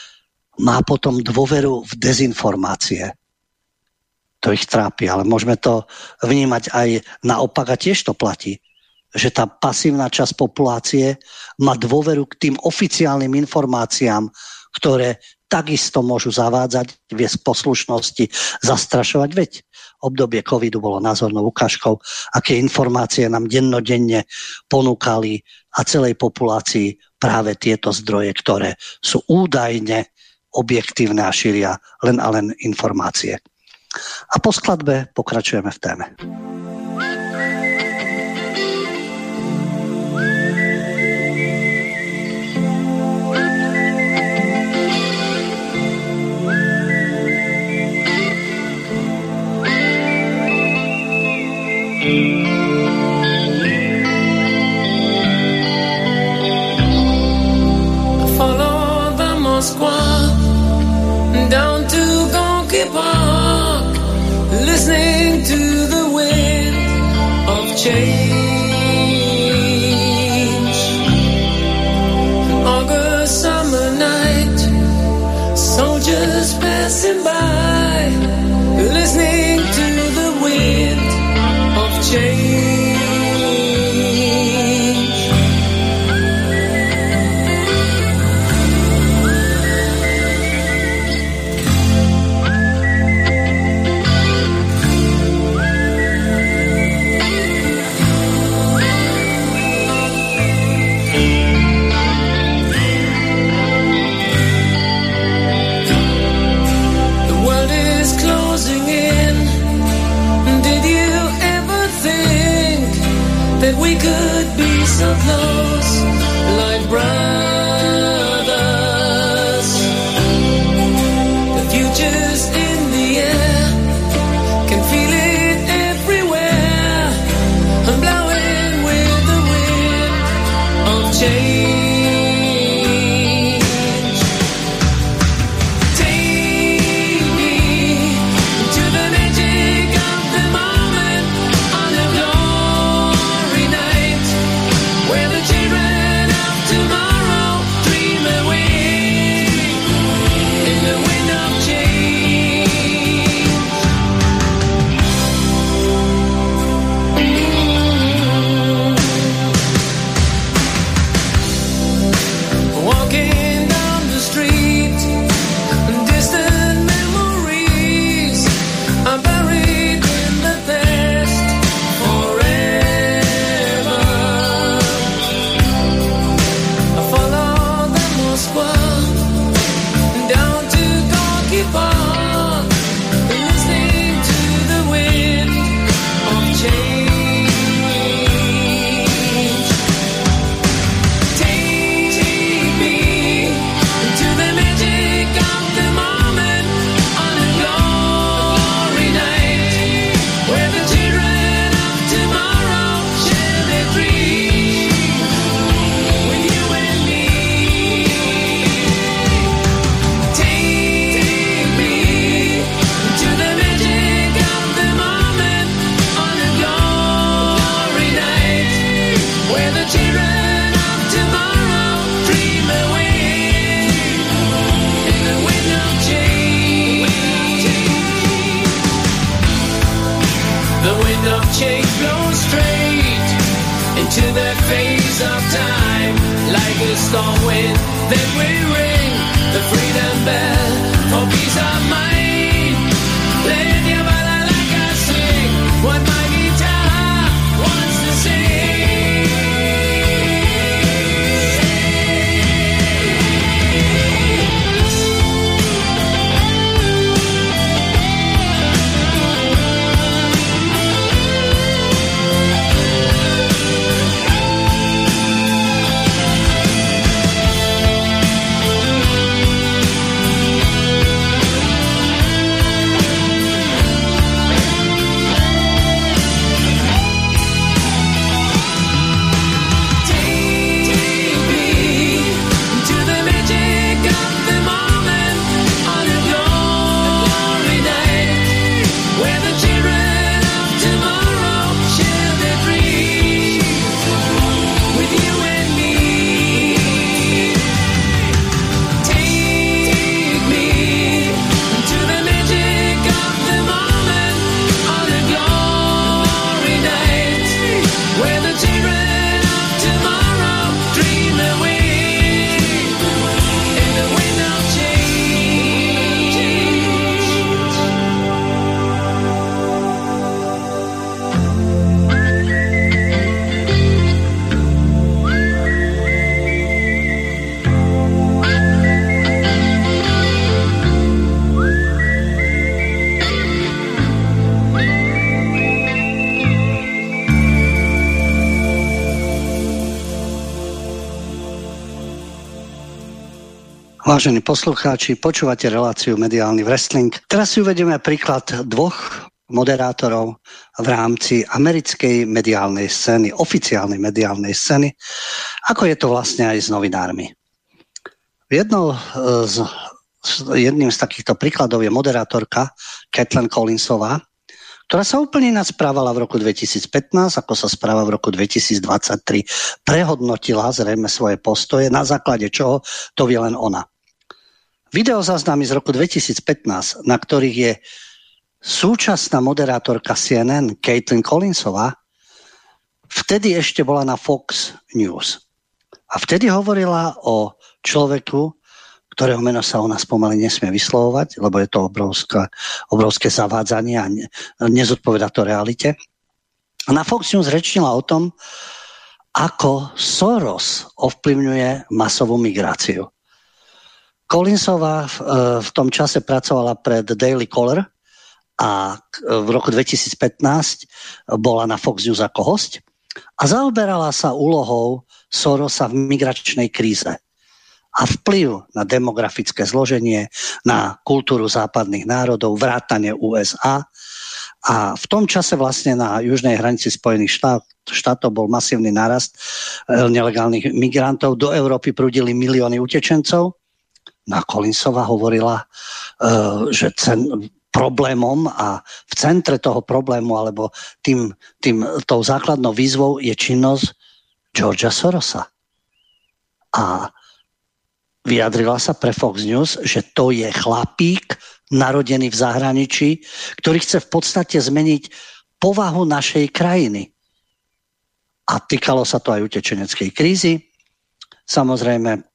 má potom dôveru v dezinformácie. To ich trápi, ale môžeme to vnímať aj naopak a tiež to platí, že tá pasívna časť populácie má dôveru k tým oficiálnym informáciám, ktoré takisto môžu zavádzať, viesť poslušnosti, zastrašovať. Veď obdobie covidu bolo názornou ukážkou, aké informácie nám dennodenne ponúkali a celej populácii práve tieto zdroje, ktoré sú údajne objektívne a šíria len a len informácie. A po skladbe pokračujeme v téme.
Follow the Moskva down to Gonky Park, listening to the wind of change. An August summer night, soldiers passing by, listening to the wind of change. The world don't win, then we ring the freedom bell for peace of mind. Playing your bala like I sing, what my guitar wants to sing.
Vážení poslucháči, počúvate reláciu Mediálny wrestling. Teraz si uvedieme príklad dvoch moderátorov v rámci americkej mediálnej scény, oficiálnej mediálnej scény, ako je to vlastne aj s novinármi. Jednou z, jedným z takýchto príkladov je moderátorka Kathleen Collinsová, ktorá sa úplne ináč správala v roku dvetisícpätnásť, ako sa správa v roku dvetisícdvadsaťtri. Prehodnotila zrejme svoje postoje, na základe čoho to vie len ona. Videozáznamy z roku dvetisícpätnásť, na ktorých je súčasná moderátorka C N N Kathleen Collinsová, vtedy ešte bola na Fox News. A vtedy hovorila o človeku, ktorého meno sa u nás pomaly nesmie vyslovovať, lebo je to obrovské, obrovské zavádzanie a ne, nezodpovedá to realite. A na Fox News rečnila o tom, ako Soros ovplyvňuje masovú migráciu. Collinsová v, v tom čase pracovala pred Daily Caller a v roku dvetisícpätnásť bola na Fox News ako hosť a zaoberala sa úlohou Sorosa v migračnej kríze a vplyv na demografické zloženie, na kultúru západných národov, vrátane U S A. A v tom čase vlastne na južnej hranici Spojených štát, štátov bol masívny nárast nelegálnych migrantov. Do Európy prúdili milióny utečencov. No a Collinsová hovorila, že cen, problémom a v centre toho problému alebo tým, tým, tou základnou výzvou je činnosť Georgea Sorosa. A vyjadrila sa pre Fox News, že to je chlapík narodený v zahraničí, ktorý chce v podstate zmeniť povahu našej krajiny. A týkalo sa to aj utečeneckej krízy. Samozrejme,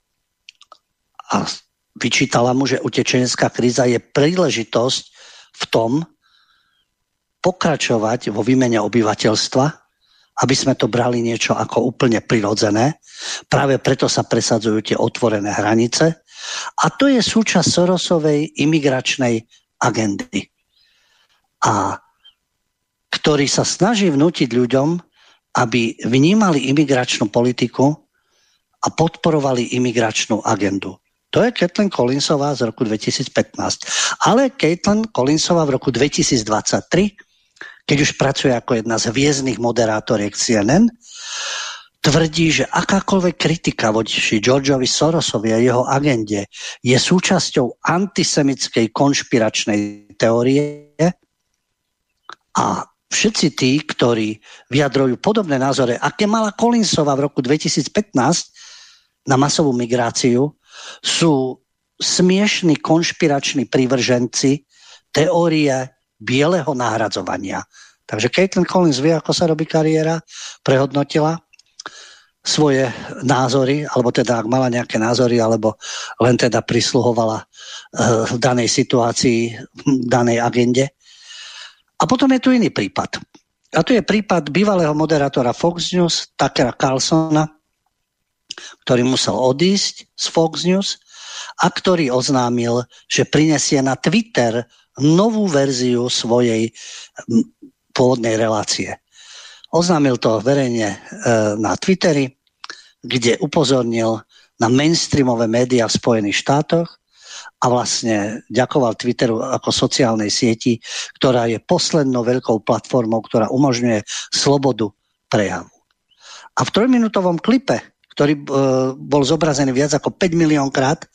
a vyčítala mu, že utečenecká kríza je príležitosť v tom pokračovať vo výmene obyvateľstva, aby sme to brali niečo ako úplne prirodzené. Práve preto sa presadzujú tie otvorené hranice. A to je súčasť Sorosovej imigračnej agendy. A ktorý sa snaží vnútiť ľuďom, aby vnímali imigračnú politiku a podporovali imigračnú agendu. To je Kathleen Collinsová z roku dvetisícpätnásť. Ale Kathleen Collinsová v roku dvetisícdvadsaťtri, keď už pracuje ako jedna z hviezdnych moderátoriek C N N, tvrdí, že akákoľvek kritika voči Georgeovi Sorosovi a jeho agende je súčasťou antisemickej konšpiračnej teórie a všetci tí, ktorí vyjadrujú podobné názory, aké mala Collinsová v roku dvetisícpätnásť na masovú migráciu, sú smiešní konšpirační prívrženci teórie bieleho nahradzovania. Takže Kathleen Collins vie, ako sa robí kariéra, prehodnotila. svoje názory, alebo teda ak mala nejaké názory, alebo len teda prisluhovala v danej situácii, v danej agende. A potom je tu iný prípad. A to je prípad bývalého moderátora Fox News, Tuckera Carlsona, ktorý musel odísť z Fox News a ktorý oznámil, že prinesie na Twitter novú verziu svojej pôvodnej relácie. Oznámil to verejne e, na Twitteri, kde upozornil na mainstreamové médiá v Spojených štátoch a vlastne ďakoval Twitteru ako sociálnej sieti, ktorá je poslednou veľkou platformou, ktorá umožňuje slobodu prejavu. A v trojminútovom klipe, ktorý e, bol zobrazený viac ako päť miliónkrát, e,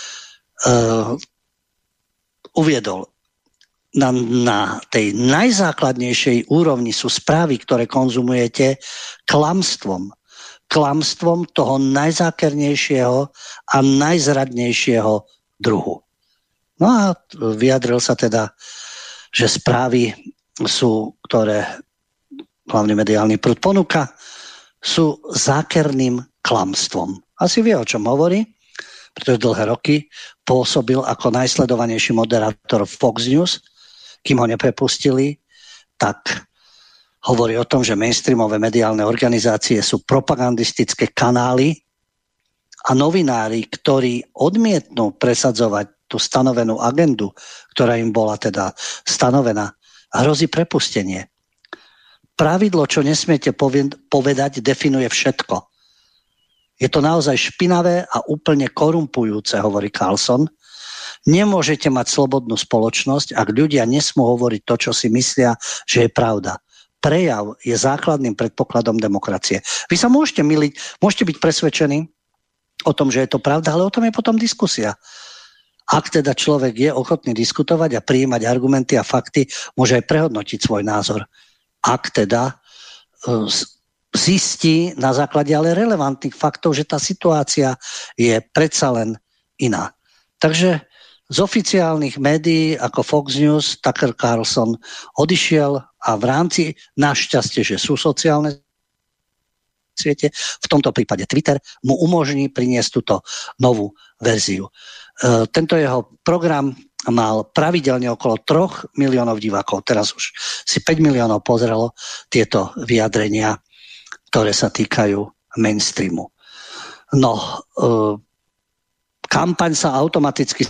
uviedol, Na, na tej najzákladnejšej úrovni sú správy, ktoré konzumujete klamstvom. Klamstvom toho najzákernejšieho a najzradnejšieho druhu. No a vyjadril sa teda, že správy sú, ktoré hlavný mediálny prúd ponúka, sú zákerným klamstvom. Asi vie, o čom hovorí, pretože dlhé roky pôsobil ako najsledovanejší moderátor Fox News. Kým ho neprepustili, tak hovorí o tom, že mainstreamové mediálne organizácie sú propagandistické kanály a novinári, ktorí odmietnú presadzovať tú stanovenú agendu, ktorá im bola teda stanovená, hrozí prepustenie. Pravidlo, čo nesmiete povedať, definuje všetko. Je to naozaj špinavé a úplne korumpujúce, hovorí Carlson. Nemôžete mať slobodnú spoločnosť, ak ľudia nesmú hovoriť to, čo si myslia, že je pravda. Prejav je základným predpokladom demokracie. Vy sa môžete myliť, môžete byť presvedčení o tom, že je to pravda, ale o tom je potom diskusia. Ak teda človek je ochotný diskutovať a prijímať argumenty a fakty, môže aj prehodnotiť svoj názor. Ak teda zistí na základe ale relevantných faktov, že tá situácia je predsa len iná. Takže z oficiálnych médií ako Fox News Tucker Carlson odišiel a v rámci, našťastie, že sú sociálne siete, v tomto prípade Twitter, mu umožní priniesť túto novú verziu. E, tento jeho program mal pravidelne okolo troch miliónov divákov. Teraz už si päť miliónov pozrelo tieto vyjadrenia, ktoré sa týkajú mainstreamu. No, e, kampaň sa automaticky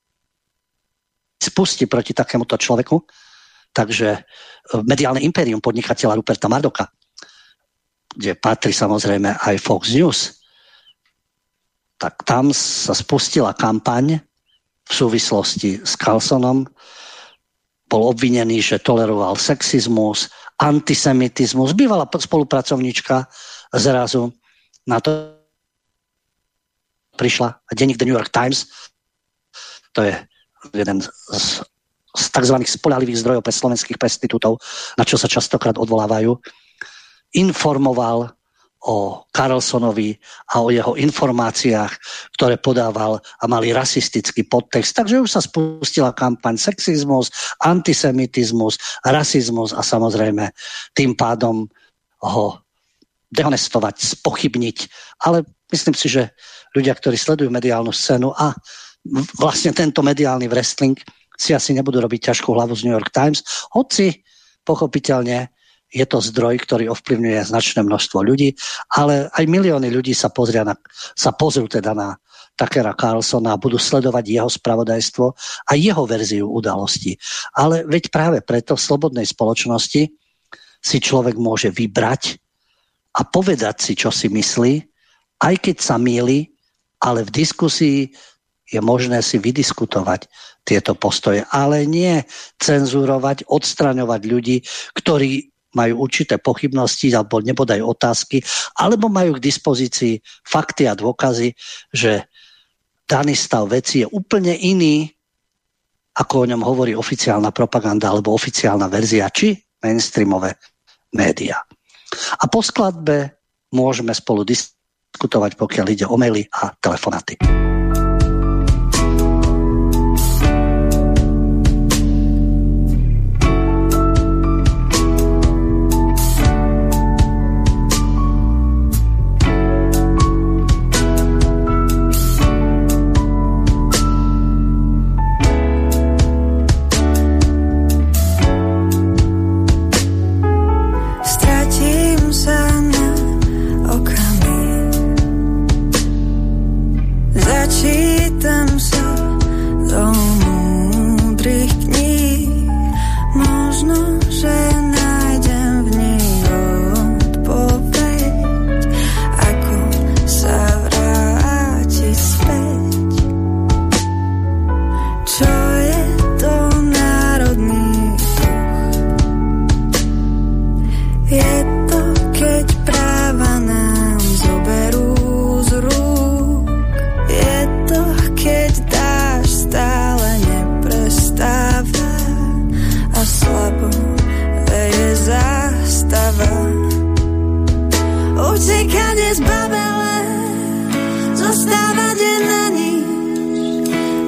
spustí proti takémuto človeku. Takže mediálne impérium podnikateľa Ruperta Murdocha, kde patrí samozrejme aj Fox News, tak tam sa spustila kampaň v súvislosti s Carlsonom. Bol obvinený, že toleroval sexizmus, antisemitizmus. Bývalá spolupracovníčka zrazu na to prišla denník The New York Times. To je jeden z, z tzv. Spoľahlivých zdrojov pre slovenských prestitútov, na čo sa častokrát odvolávajú, informoval o Carlsonovi a o jeho informáciách, ktoré podával a mali rasistický podtext. Takže už sa spustila kampaň sexizmus, antisemitizmus, rasizmus a samozrejme tým pádom ho dehonestovať, spochybniť. Ale myslím si, že ľudia, ktorí sledujú mediálnu scénu a vlastne tento mediálny wrestling, si asi nebudú robiť ťažkú hlavu z New York Times, hoci pochopiteľne je to zdroj, ktorý ovplyvňuje značné množstvo ľudí, ale aj milióny ľudí sa pozria na, sa pozrú teda na Tuckera Carlsona a budú sledovať jeho spravodajstvo a jeho verziu udalostí. Ale veď práve preto v slobodnej spoločnosti si človek môže vybrať a povedať si, čo si myslí, aj keď sa mýli, ale v diskusii je možné si vydiskutovať tieto postoje, ale nie cenzurovať, odstraňovať ľudí, ktorí majú určité pochybnosti alebo nebodaj otázky, alebo majú k dispozícii fakty a dôkazy, že daný stav veci je úplne iný, ako o ňom hovorí oficiálna propaganda alebo oficiálna verzia, či mainstreamové médiá. A po skladbe môžeme spolu diskutovať, pokiaľ ide o maily a telefonáty.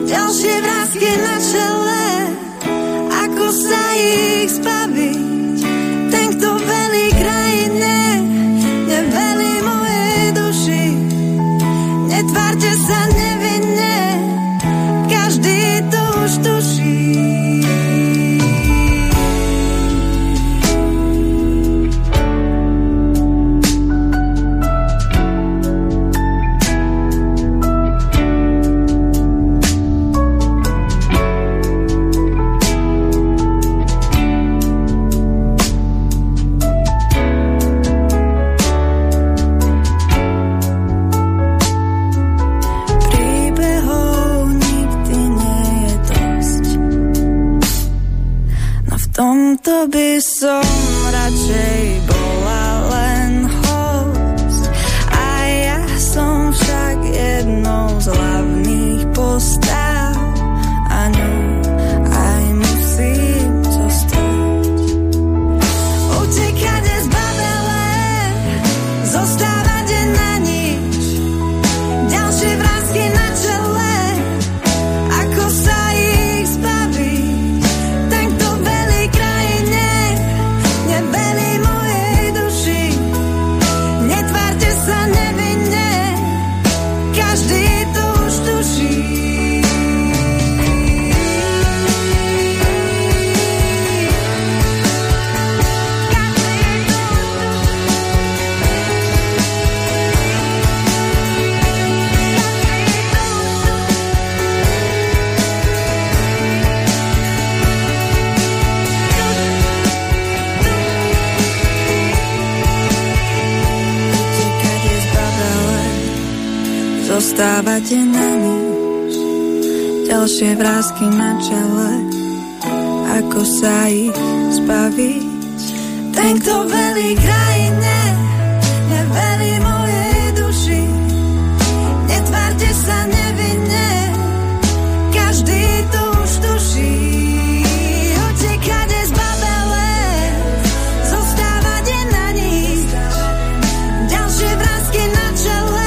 ďalšie vrásky na čele, ako sa ich zbaviť. Ten, kto velí krajine, nevelí mojej duši. Netvárte sa nevinne, každý to už tuší.
Tomto by som radšej bola len host. A ja som však jednou z hlavných postav. A ňou aj musím zostať. Utekať je zbabelé, zostávať je na nič. Ďalšie vrásky na čele, ako sa ich zbaviť. Zostávate na nič, ďalšie vrásky na čele, ako sa ich zbaviť. Ten, kto velí krajine, nevelí mojej duši. Netvárte sa nevinne, každý to už tuší. Utekať je zbabelé, zostávať je na nič, ďalšie vrásky na čele,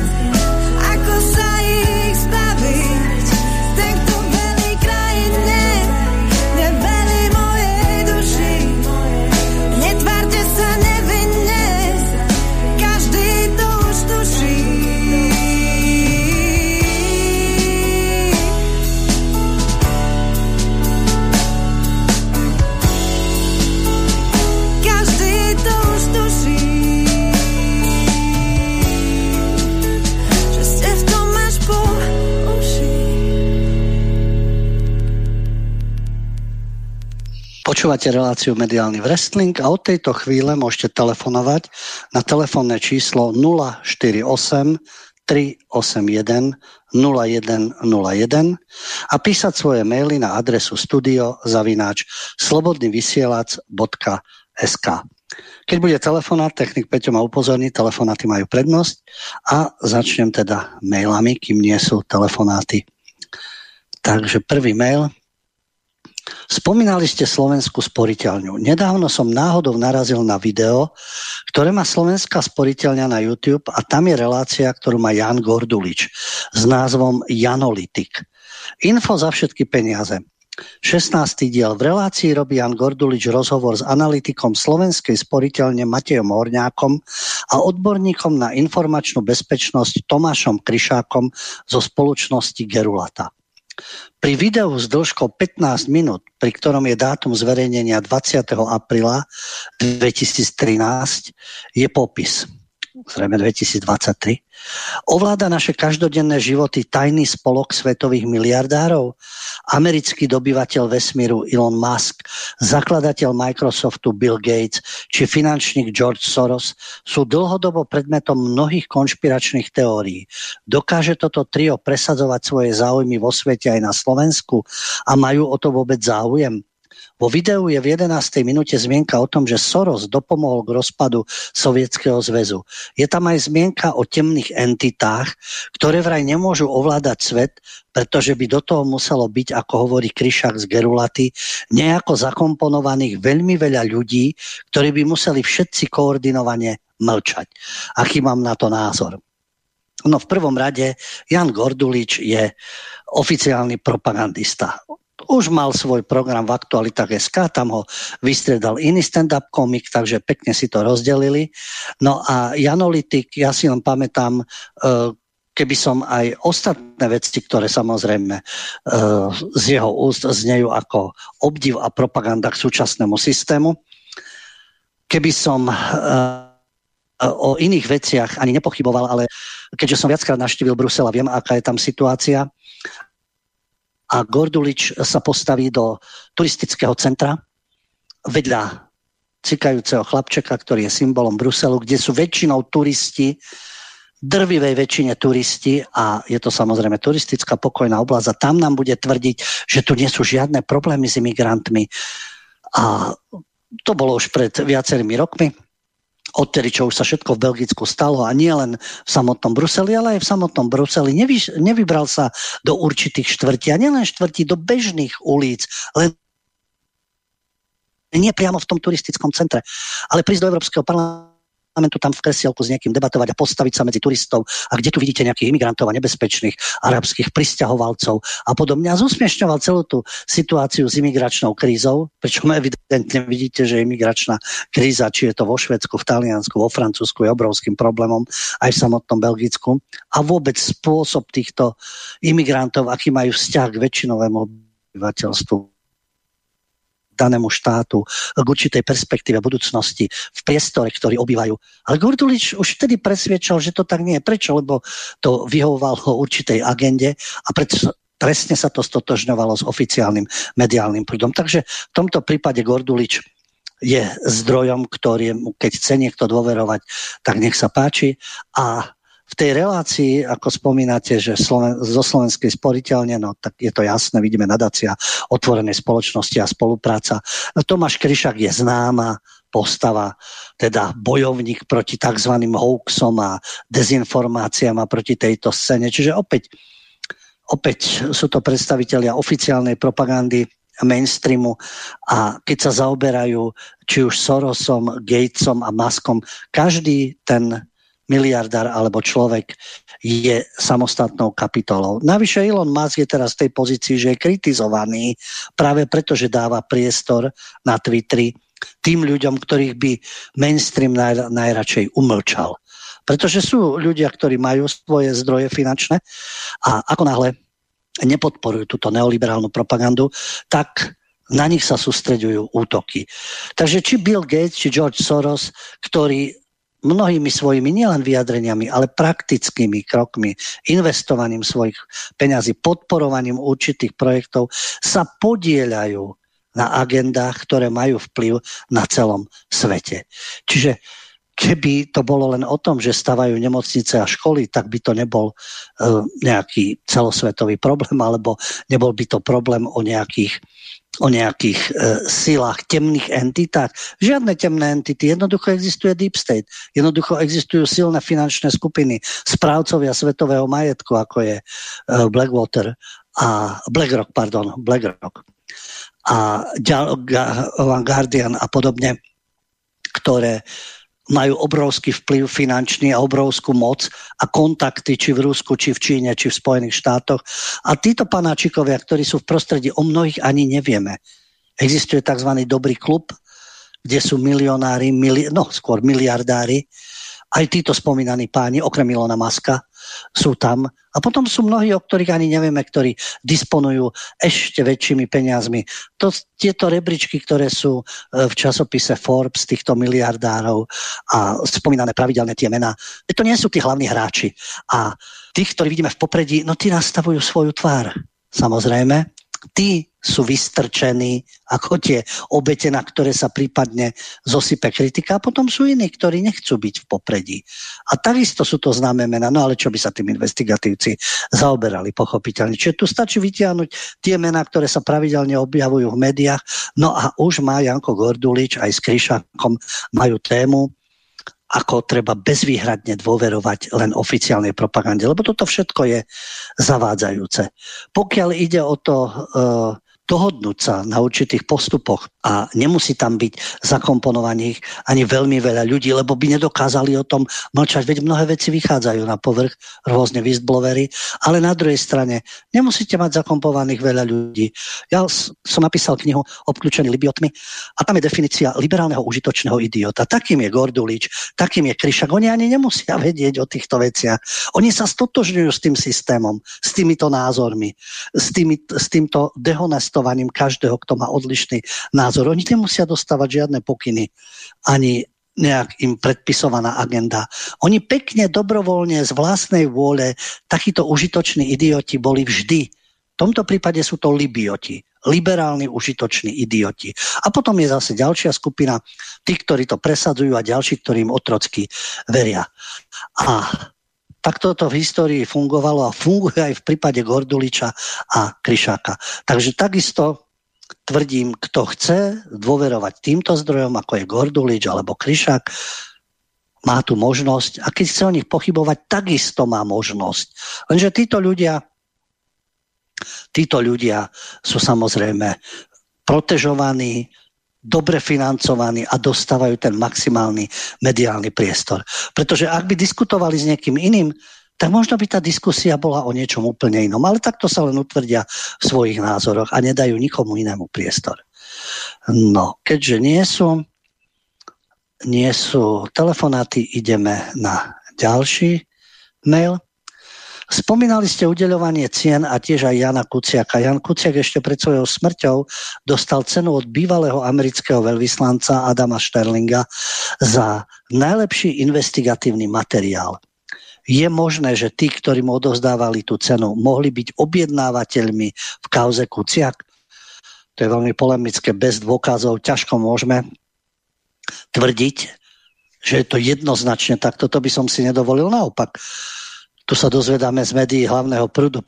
Počúvate reláciu Mediálny wrestling a od tejto chvíle môžete telefonovať na telefónne číslo nula štyri osem tri osem jeden nula jeden nula jeden a písať svoje maily na adresu studio zavináč slobodnyvysielac bodka es ká. Keď bude telefonát, technik Peťo ma upozorní, telefonáty majú prednosť a začnem teda mailami, kým nie sú telefonáty. Takže prvý mail. Spomínali ste Slovenskú sporiteľňu. Nedávno som náhodou narazil na video, ktoré má Slovenská sporiteľňa na YouTube a tam je relácia, ktorú má Jan Gordulič s názvom Janolitik. Info za všetky peniaze. šestnásty diel. V relácii robí Jan Gordulič rozhovor s analytikom Slovenskej sporiteľne Matejom Horňákom a odborníkom na informačnú bezpečnosť Tomášom Kryšákom zo spoločnosti Gerulata. Pri videu s dĺžkou pätnásť minút, pri ktorom je dátum zverejnenia dvadsiateho apríla dvetisíctrinásť, je popis. Zrejme dvetisícdvadsaťtri. Ovláda naše každodenné životy tajný spolok svetových miliardárov? Americký dobyvateľ vesmíru Elon Musk, zakladateľ Microsoftu Bill Gates či finančník George Soros sú dlhodobo predmetom mnohých konšpiračných teórií. Dokáže toto trio presadzovať svoje záujmy vo svete aj na Slovensku a majú o to vôbec záujem? Vo videu je v jedenástej minúte zmienka o tom, že Soros dopomohol k rozpadu Sovietskeho zväzu. Je tam aj zmienka o temných entitách, ktoré vraj nemôžu ovládať svet, pretože by do toho muselo byť, ako hovorí Kryšák z Gerulaty, nejako zakomponovaných veľmi veľa ľudí, ktorí by museli všetci koordinovane mlčať. Aký mám na to názor? No v prvom rade Jan Gordulič je oficiálny propagandista. Už mal svoj program v Aktualitách bodka es ká, tam ho vystriedal iný stand-up komik, takže pekne si to rozdelili. No a Janolitik, ja si len pamätám, keby som aj ostatné veci, ktoré samozrejme z jeho úst znejú ako obdiv a propaganda k súčasnému systému, keby som o iných veciach ani nepochyboval, ale keďže som viackrát navštívil Brusel a viem, aká je tam situácia, a Gordulič sa postaví do turistického centra vedľa cikajúceho chlapčeka, ktorý je symbolom Bruselu, kde sú väčšinou turisti, drvivej väčšine turisti, a je to samozrejme turistická pokojná oblasť, a tam nám bude tvrdiť, že tu nie sú žiadne problémy s imigrantmi. A to bolo už pred viacerými rokmi, odtedy, čo už sa všetko v Belgicku stalo, a nie len v samotnom Bruseli, ale aj v samotnom Bruseli. Nevy, nevybral sa do určitých štvrtí, a nielen štvrtí, do bežných ulic, len nie priamo v tom turistickom centre, ale prísť do Európskeho parlamentu, tam v kresielku s niekým debatovať a postaviť sa medzi turistov, a kde tu vidíte nejakých imigrantov a nebezpečných arabských prisťahovalcov a podobne. A zúsmiešňoval celú tú situáciu s imigračnou krízou, pričom evidentne vidíte, že imigračná kríza, či je to vo Švédsku, v Taliansku, vo Francúzsku, je obrovským problémom, aj v samotnom Belgicku. A vôbec spôsob týchto imigrantov, aký majú vzťah k väčšinovému obyvateľstvu, danému štátu, k určitej perspektíve budúcnosti v priestore, ktorý obývajú. Ale Gordulič už vtedy presviečal, že to tak nie je. Prečo? Lebo to vyhovovalo určitej agende a preto presne sa to stotožňovalo s oficiálnym mediálnym prúdom. Takže v tomto prípade Gordulič je zdrojom, ktorým, keď chce niekto dôverovať, tak nech sa páči. A v tej relácii, ako spomínate, že Sloven- zo Slovenskej sporiteľne, no tak je to jasné, vidíme nadácia otvorenej spoločnosti a spolupráca. Tomáš Kryšák je známa postava, teda bojovník proti tzv. Hoaxom a dezinformáciám a proti tejto scéne. Čiže opäť, opäť sú to predstavitelia oficiálnej propagandy mainstreamu, a keď sa zaoberajú či už Sorosom, Gatesom a Muskom, každý ten miliardár alebo človek je samostatnou kapitolou. Navyše Elon Musk je teraz v tej pozícii, že je kritizovaný práve preto, že dáva priestor na Twitteri tým ľuďom, ktorých by mainstream naj, najradšej umlčal. Pretože sú ľudia, ktorí majú svoje zdroje finančné, a ako náhle nepodporujú túto neoliberálnu propagandu, tak na nich sa sústreďujú útoky. Takže či Bill Gates, či George Soros, ktorí mnohými svojimi nielen vyjadreniami, ale praktickými krokmi, investovaním svojich peňazí, podporovaním určitých projektov sa podieľajú na agendách, ktoré majú vplyv na celom svete. Čiže keby to bolo len o tom, že stavajú nemocnice a školy, tak by to nebol uh, nejaký celosvetový problém, alebo nebol by to problém o nejakých o nejakých e, silách, temných entitách. Žiadne temné entity, jednoducho existuje Deep State, jednoducho existujú silné finančné skupiny, správcovia svetového majetku, ako je e, Blackwater a BlackRock, pardon, BlackRock a Guardian a podobne, ktoré majú obrovský vplyv finančný a obrovskú moc a kontakty či v Rusku, či v Číne, či v Spojených štátoch. A títo panáčikovia, ktorí sú v prostredí, o mnohých ani nevieme. Existuje tzv. Dobrý klub, kde sú milionári, mili- no skôr miliardári, aj títo spomínaní páni, okrem Ilona Muska, sú tam. A potom sú mnohí, o ktorých ani nevieme, ktorí disponujú ešte väčšími peniazmi. To, tieto rebríčky, ktoré sú v časopise Forbes, týchto miliardárov a spomínané pravidelné tie mená, to nie sú tí hlavní hráči. A tých, ktorí vidíme v popredí, no tí nastavujú svoju tvár. Samozrejme, tí sú vystrčení ako tie obete, na ktoré sa prípadne zosype kritika, a potom sú iní, ktorí nechcú byť v popredí. A takisto sú to známe mená, no ale čo by sa tým investigatívci zaoberali, pochopiteľne. Čiže tu stačí vytiahnuť tie mená, ktoré sa pravidelne objavujú v médiách, no a už má Janko Gordulič aj s Kryšákom majú tému, ako treba bezvýhradne dôverovať len oficiálnej propagande, lebo toto všetko je zavádzajúce. Pokiaľ ide o to uh, dohodnúť sa na určitých postupoch a nemusí tam byť zakomponovaných ani veľmi veľa ľudí, lebo by nedokázali o tom mlčať, veď mnohé veci vychádzajú na povrch, rôzne whistleblowery, ale na druhej strane nemusíte mať zakomponovaných veľa ľudí. Ja som napísal knihu Obklúčený libiotmi a tam je definícia liberálneho užitočného idiota. Takým je Gordulič, takým je Kryšák. Oni ani nemusia vedieť o týchto veciach. Oni sa stotožňujú s tým systémom, s týmito názormi, s, tými, s týmto dehonestovaním každého, kto má odlišný názor. Oni nemusia dostávať žiadne pokyny, ani nejak im predpisovaná agenda. Oni pekne, dobrovoľne, z vlastnej vôle, takíto užitoční idioti boli vždy. V tomto prípade sú to libioti, liberálni užitoční idioti. A potom je zase ďalšia skupina, tí, ktorí to presadzujú a ďalší, ktorým otrocky veria. A takto to v histórii fungovalo a funguje aj v prípade Gorduliča a Kryšáka. Takže takisto tvrdím, kto chce dôverovať týmto zdrojom, ako je Gordulič alebo Kryšák, má tu možnosť a keď chce o nich pochybovať, takisto má možnosť. Lenže títo ľudia títo ľudia sú samozrejme protežovaní, dobre financovaní a dostávajú ten maximálny mediálny priestor. Pretože ak by diskutovali s niekým iným, tak možno by tá diskusia bola o niečom úplne inom. Ale takto sa len utvrdia v svojich názoroch a nedajú nikomu inému priestor. No, keďže nie sú, nie sú telefonáty, ideme na ďalší mail. Spomínali ste udeľovanie cien a tiež aj Jana Kuciaka. Jan Kuciak ešte pred svojou smrťou dostal cenu od bývalého amerického veľvyslanca Adama Sterlinga za najlepší investigatívny materiál. Je možné, že tí, ktorí mu odovzdávali tú cenu, mohli byť objednávateľmi v kauze Kuciak? To je veľmi polemické, bez dôkazov ťažko môžeme tvrdiť, že je to jednoznačne takto. To by som si nedovolil, naopak. Tu sa dozvedáme z médií hlavného prúdu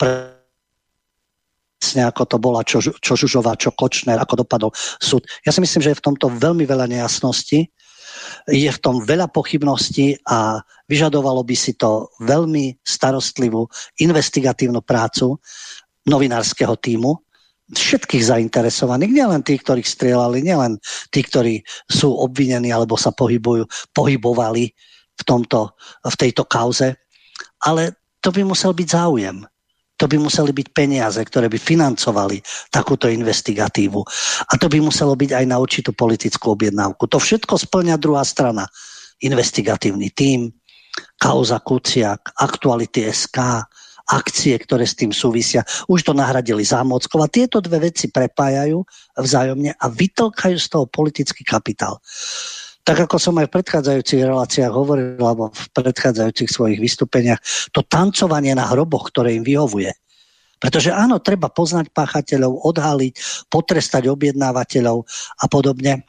presne ako to bola čo, čo Žužová, čo Kočner, ako dopadol súd. Ja si myslím, že je v tomto veľmi veľa nejasností, je v tom veľa pochybností a vyžadovalo by si to veľmi starostlivú investigatívnu prácu novinárskeho tímu, všetkých zainteresovaných, nielen tí, ktorých strieľali, nielen tí, ktorí sú obvinení alebo sa pohybujú, pohybovali v, tomto, v tejto kauze, ale to by musel byť záujem. To by museli byť peniaze, ktoré by financovali takúto investigatívu. A to by muselo byť aj na určitú politickú objednávku. To všetko spĺňa druhá strana. Investigatívny tím, kauza Kuciak, Aktuality bodka es ká, akcie, ktoré s tým súvisia. Už to nahradili Zámockov a tieto dve veci prepájajú vzájomne a vytlkajú z toho politický kapitál. Tak ako som aj v predchádzajúcich reláciách hovoril, alebo v predchádzajúcich svojich vystúpeniach, to tancovanie na hroboch, ktoré im vyhovuje. Pretože áno, treba poznať páchateľov, odhaliť, potrestať objednávateľov a podobne,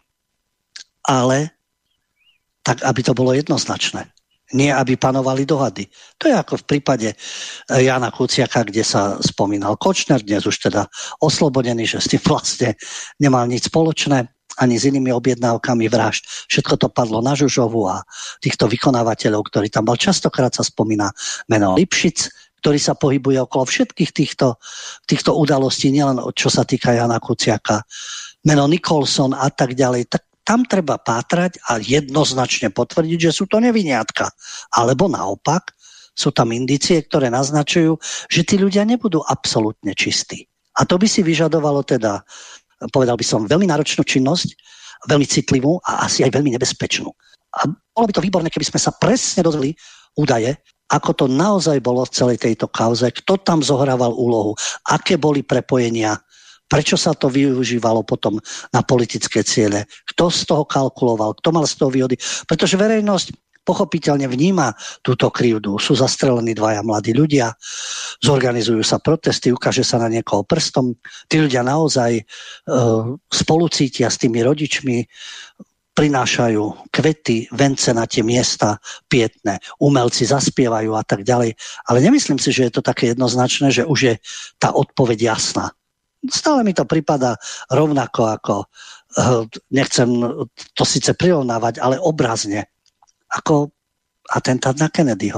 ale tak, aby to bolo jednoznačné. Nie, aby panovali dohady. To je ako v prípade Jana Kuciaka, kde sa spomínal Kočner, dnes už teda oslobodený, že s tým vlastne nemal nič spoločné, ani s inými objednávkami vražd. Všetko to padlo na Žužovu a týchto vykonávateľov, ktorí tam bol. Častokrát sa spomína meno Lipšic, ktorý sa pohybuje okolo všetkých týchto, týchto udalostí, nielen čo sa týka Jana Kuciaka, meno Nicholson a tak ďalej. Tak tam treba pátrať a jednoznačne potvrdiť, že sú to neviniatka. Alebo naopak, sú tam indície, ktoré naznačujú, že tí ľudia nebudú absolútne čistí. A to by si vyžadovalo teda, povedal by som, veľmi náročnú činnosť, veľmi citlivú a asi aj veľmi nebezpečnú. A bolo by to výborné, keby sme sa presne dozvedeli údaje, ako to naozaj bolo v celej tejto kauze, kto tam zohrával úlohu, aké boli prepojenia, prečo sa to využívalo potom na politické ciele, kto z toho kalkuloval, kto mal z toho výhody. Pretože verejnosť pochopiteľne vníma túto krivdu. Sú zastrelení dvaja mladí ľudia, zorganizujú sa protesty, ukáže sa na niekoho prstom. Tí ľudia naozaj e, spolucítia s tými rodičmi, prinášajú kvety, vence na tie miesta pietné, umelci zaspievajú a tak ďalej. Ale nemyslím si, že je to také jednoznačné, že už je tá odpoveď jasná. Stále mi to pripadá rovnako ako, nechcem to síce prirovnávať, ale obrazne, ako atentát na Kennedyho.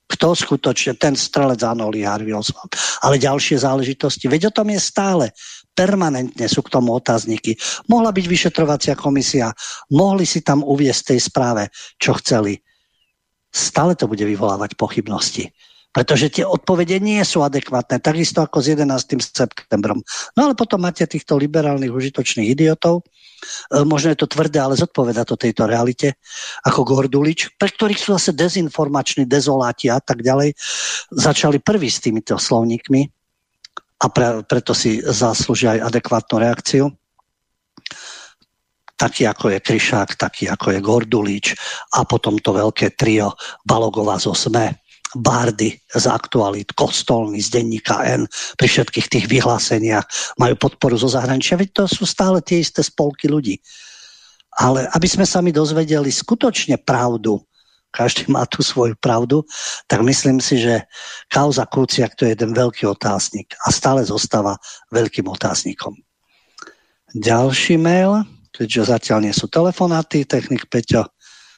Kto skutočne, ten strelec, áno, Lee Harvey Oswald, ale ďalšie záležitosti. Veď o tom je stále. Permanentne sú k tomu otázniky. Mohla byť vyšetrovacia komisia, mohli si tam uviesť v tej správe, čo chceli. Stále to bude vyvolávať pochybnosti. Pretože tie odpovede nie sú adekvátne, takisto ako s jedenástym septembrom. No ale potom máte týchto liberálnych užitočných idiotov, e, možno je to tvrdé, ale zodpoveda to tejto realite, ako Gordulič, pre ktorých sú zase dezinformační, dezoláti a tak ďalej. Začali prví s týmito slovníkmi a pre, preto si zaslúžia aj adekvátnu reakciu. Taký ako je Kryšák, taký ako je Gordulič a potom to veľké trio Balogová zo es em e, Bárdy z Aktualít, Kostolný z denníka N, pri všetkých tých vyhláseniach majú podporu zo zahraničia, veď to sú stále tie isté spolky ľudí. Ale aby sme sa mi dozvedeli skutočne pravdu, každý má tu svoju pravdu, tak myslím si, že kauza Kuciak to je jeden veľký otáznik a stále zostáva veľkým otáznikom. Ďalší mail, keďže zatiaľ nie sú telefonáty, technik Peťo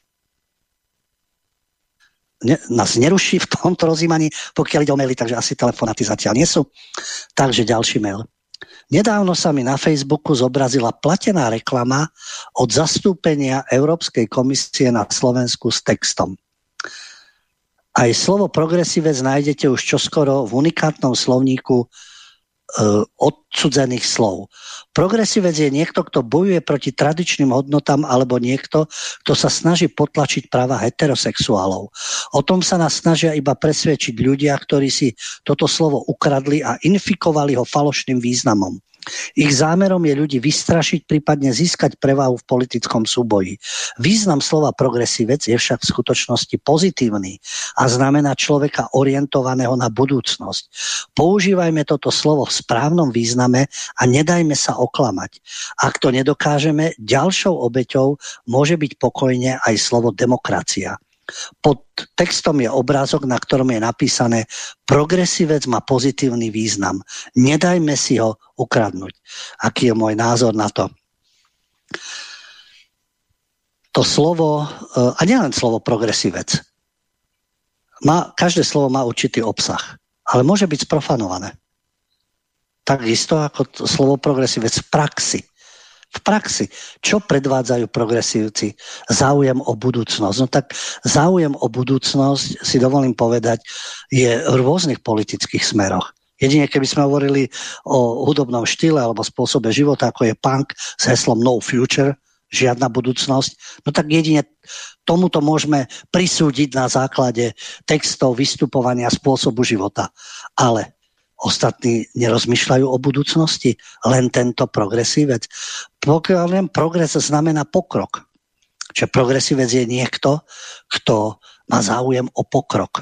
Ne, nás neruší v tomto rozjímaní, pokiaľ ide o maily, takže asi telefonáty zatiaľ nie sú. Takže ďalší mail. Nedávno sa mi na Facebooku zobrazila platená reklama od zastúpenia Európskej komisie na Slovensku s textom. Aj slovo progresívec nájdete už čoskoro v unikátnom slovníku odsudzených slov. Progresívec je niekto, kto bojuje proti tradičným hodnotám alebo niekto, kto sa snaží potlačiť práva heterosexuálov. O tom sa nás snažia iba presvedčiť ľudia, ktorí si toto slovo ukradli a infikovali ho falošným významom. Ich zámerom je ľudí vystrašiť, prípadne získať prevahu v politickom súboji. Význam slova progresívec je však v skutočnosti pozitívny a znamená človeka orientovaného na budúcnosť. Používajme toto slovo v správnom význame a nedajme sa oklamať. Ak to nedokážeme, ďalšou obeťou môže byť pokojne aj slovo demokracia. Pod textom je obrázok, na ktorom je napísané progresívec má pozitívny význam. Nedajme si ho ukradnúť. Aký je môj názor na to? To slovo, a nielen slovo progresívec, má, každé slovo má určitý obsah, ale môže byť sprofanované. Takisto ako to slovo progresívec v praxi. V praxi, čo predvádzajú progresívci? Záujem o budúcnosť. No tak záujem o budúcnosť, si dovolím povedať, je v rôznych politických smeroch. Jedine, keby sme hovorili o hudobnom štýle alebo spôsobe života, ako je punk s heslom No Future, žiadna budúcnosť, no tak jedine tomuto môžeme prisúdiť na základe textov, vystupovania, spôsobu života. Ale ostatní nerozmýšľajú o budúcnosti, len tento progresívec. Pokiaľ len progres znamená pokrok. Čiže progresívec je niekto, kto má záujem o pokrok.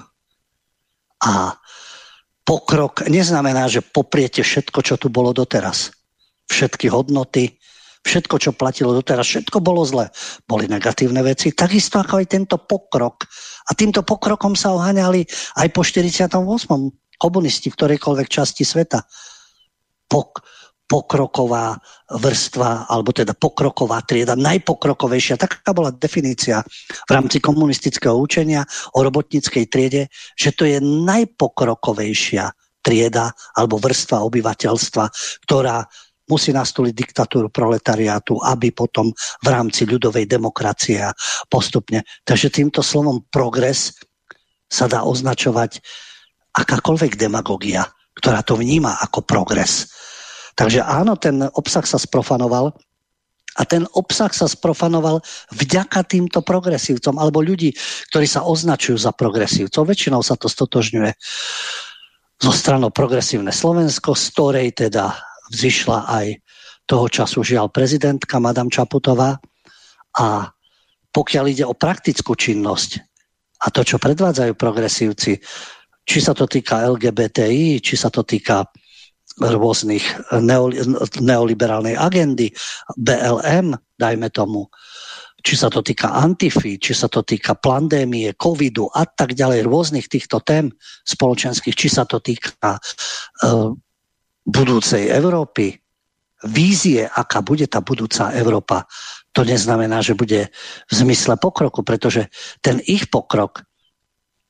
A pokrok neznamená, že popriete všetko, čo tu bolo doteraz. Všetky hodnoty, všetko, čo platilo doteraz, všetko bolo zle. Boli negatívne veci, takisto ako aj tento pokrok. A týmto pokrokom sa oháňali aj po štyridsiatom ôsmom komunisti v ktorejkoľvek časti sveta. Pok, pokroková vrstva, alebo teda pokroková trieda, najpokrokovejšia. Taká bola definícia v rámci komunistického učenia o robotníckej triede, že to je najpokrokovejšia trieda alebo vrstva obyvateľstva, ktorá musí nastoliť diktatúru proletariátu, aby potom v rámci ľudovej demokracie postupne. Takže týmto slovom progres sa dá označovať akákoľvek demagogia, ktorá to vníma ako progres. Takže áno, ten obsah sa sprofanoval a ten obsah sa sprofanoval vďaka týmto progresívcom alebo ľudí, ktorí sa označujú za progresívcov. Väčšinou sa to stotožňuje zo stranou Progresívne Slovensko, z ktorej teda vzýšla aj toho času žiaľ prezidentka Madame Čaputová. A pokiaľ ide o praktickú činnosť a to, čo predvádzajú progresívci, či sa to týka el gé bé té í, či sa to týka rôznych neoliberálnej agendy, bé el em, dajme tomu, či sa to týka Antify, či sa to týka pandémie, covidu a tak ďalej, rôznych týchto tém spoločenských, či sa to týka uh, budúcej Európy, vízie, aká bude tá budúca Európa, to neznamená, že bude v zmysle pokroku, pretože ten ich pokrok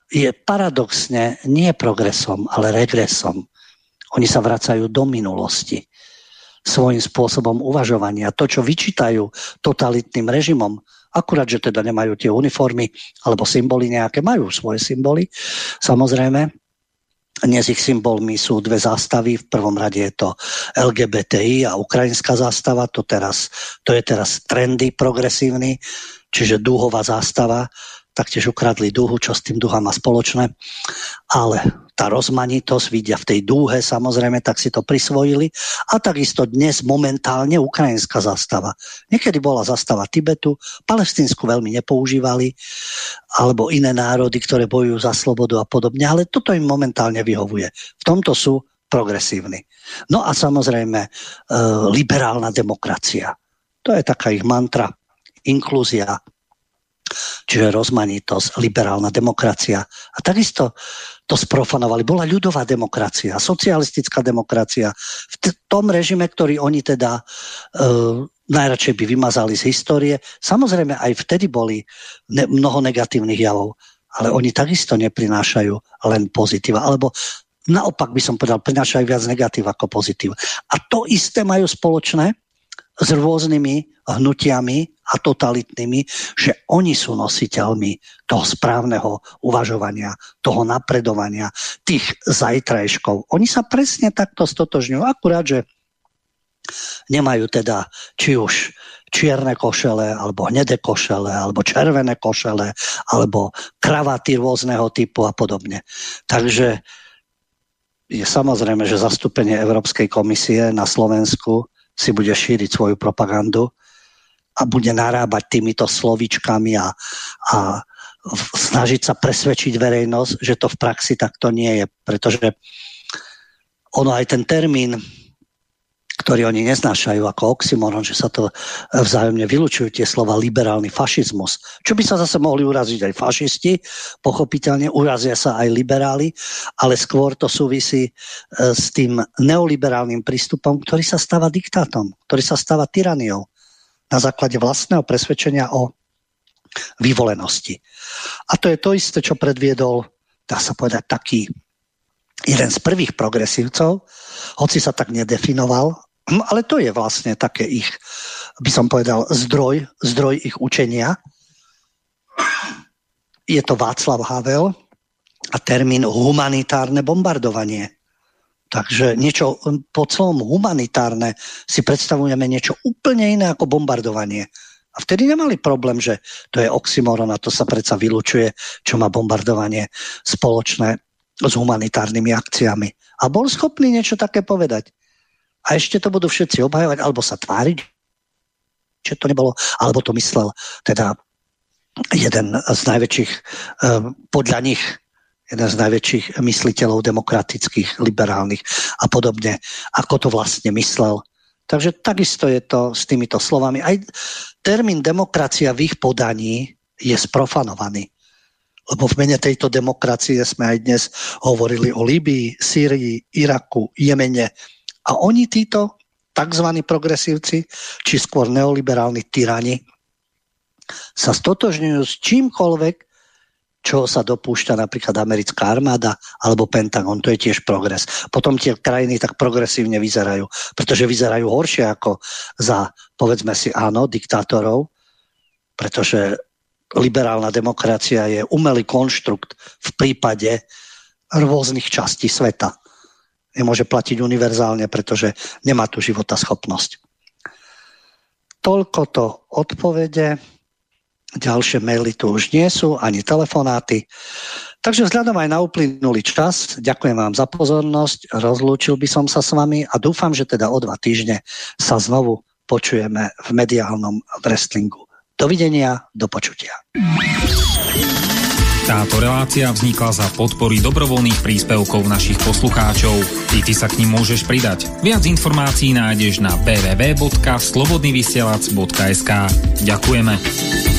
je paradoxne nie progresom, ale regresom. Oni sa vracajú do minulosti svojím spôsobom uvažovania. To, čo vyčítajú totalitným režimom, akurát, že teda nemajú tie uniformy alebo symboly nejaké, majú svoje symboly, samozrejme. Dnes ich symbolmi sú dve zástavy. V prvom rade je to el gé bé té í a ukrajinská zástava. To, teraz, to je teraz trendy progresívny, čiže dúhová zástava. Taktiež ukradli dúhu, čo s tým dúha má spoločné. Ale tá rozmanitosť vidia v tej dúhe, samozrejme, tak si to prisvojili. A takisto dnes momentálne ukrajinská zástava. Niekedy bola zástava Tibetu, palestínsku veľmi nepoužívali, alebo iné národy, ktoré bojujú za slobodu a podobne, ale toto im momentálne vyhovuje. V tomto sú progresívni. No a samozrejme e, liberálna demokracia. To je taká ich mantra, inklúzia, čiže rozmanitosť, liberálna demokracia. A takisto to sprofanovali. Bola ľudová demokracia, socialistická demokracia. V t- tom režime, ktorý oni teda e, najradšej by vymazali z histórie. Samozrejme, aj vtedy boli ne- mnoho negatívnych javov, ale oni takisto neprinášajú len pozitíva. Alebo naopak by som povedal, prinášajú viac negatív ako pozitív. A to isté majú spoločné s rôznymi hnutiami a totalitnými, že oni sú nositeľmi toho správneho uvažovania, toho napredovania, tých zajtrajškov. Oni sa presne takto stotožňujú, akurát, že nemajú teda či už čierne košele, alebo hnedé košele, alebo červené košele, alebo kravaty rôzneho typu a podobne. Takže je samozrejme, že zastúpenie Európskej komisie na Slovensku si bude šíriť svoju propagandu a bude narábať týmito slovíčkami a, a snažiť sa presvedčiť verejnosť, že to v praxi takto nie je. Pretože ono aj ten termín, ktorý oni neznášajú ako oxymoron, že sa to vzájomne vylučujú tie slova liberálny fašizmus. Čo by sa zase mohli uraziť aj fašisti, pochopiteľne urazia sa aj liberáli, ale skôr to súvisí s tým neoliberálnym prístupom, ktorý sa stáva diktátom, ktorý sa stáva tyraniou na základe vlastného presvedčenia o vyvolenosti. A to je to isté, čo predviedol, dá sa povedať, taký jeden z prvých progresívcov, hoci sa tak nedefinoval, ale to je vlastne také ich, by som povedal, zdroj, zdroj ich učenia. Je to Václav Havel a termín humanitárne bombardovanie. Takže niečo pod slovom humanitárne si predstavujeme niečo úplne iné ako bombardovanie. A vtedy nemali problém, že to je oxymoron a to sa predsa vylučuje, čo má bombardovanie spoločné s humanitárnymi akciami. A bol schopný niečo také povedať. A ešte to budú všetci obhajovať, alebo sa tváriť, že to nebolo, alebo to myslel teda jeden z najväčších, podľa nich, jeden z najväčších mysliteľov demokratických, liberálnych a podobne, ako to vlastne myslel. Takže takisto je to s týmito slovami. Aj termín demokracia v ich podaní je sprofanovaný. Lebo v mene tejto demokracie sme aj dnes hovorili o Líbii, Sýrii, Iraku, Jemene. A oni títo tzv. Progresívci, či skôr neoliberálni tyrani, sa stotožňujú s čímkoľvek, čo sa dopúšťa napríklad americká armáda alebo Pentagon. To je tiež progres. Potom tie krajiny tak progresívne vyzerajú, pretože vyzerajú horšie ako za, povedzme si, áno, diktátorov, pretože liberálna demokracia je umelý konštrukt v prípade rôznych častí sveta. Nemôže platiť univerzálne, pretože nemá tu životaschopnosť. Toľko to odpovede. Ďalšie maily tu už nie sú, ani telefonáty. Takže vzhľadom aj na uplynulý čas, ďakujem vám za pozornosť, rozlúčil by som sa s vami a dúfam, že teda o dva týždne sa znovu počujeme v mediálnom wrestlingu. Dovidenia, do počutia.
Táto relácia vznikla za podpory dobrovoľných príspevkov našich poslucháčov. I ty sa k nim môžeš pridať. Viac informácií nájdeš na w w w bodka slobodnyvysielac bodka es ka. Ďakujeme.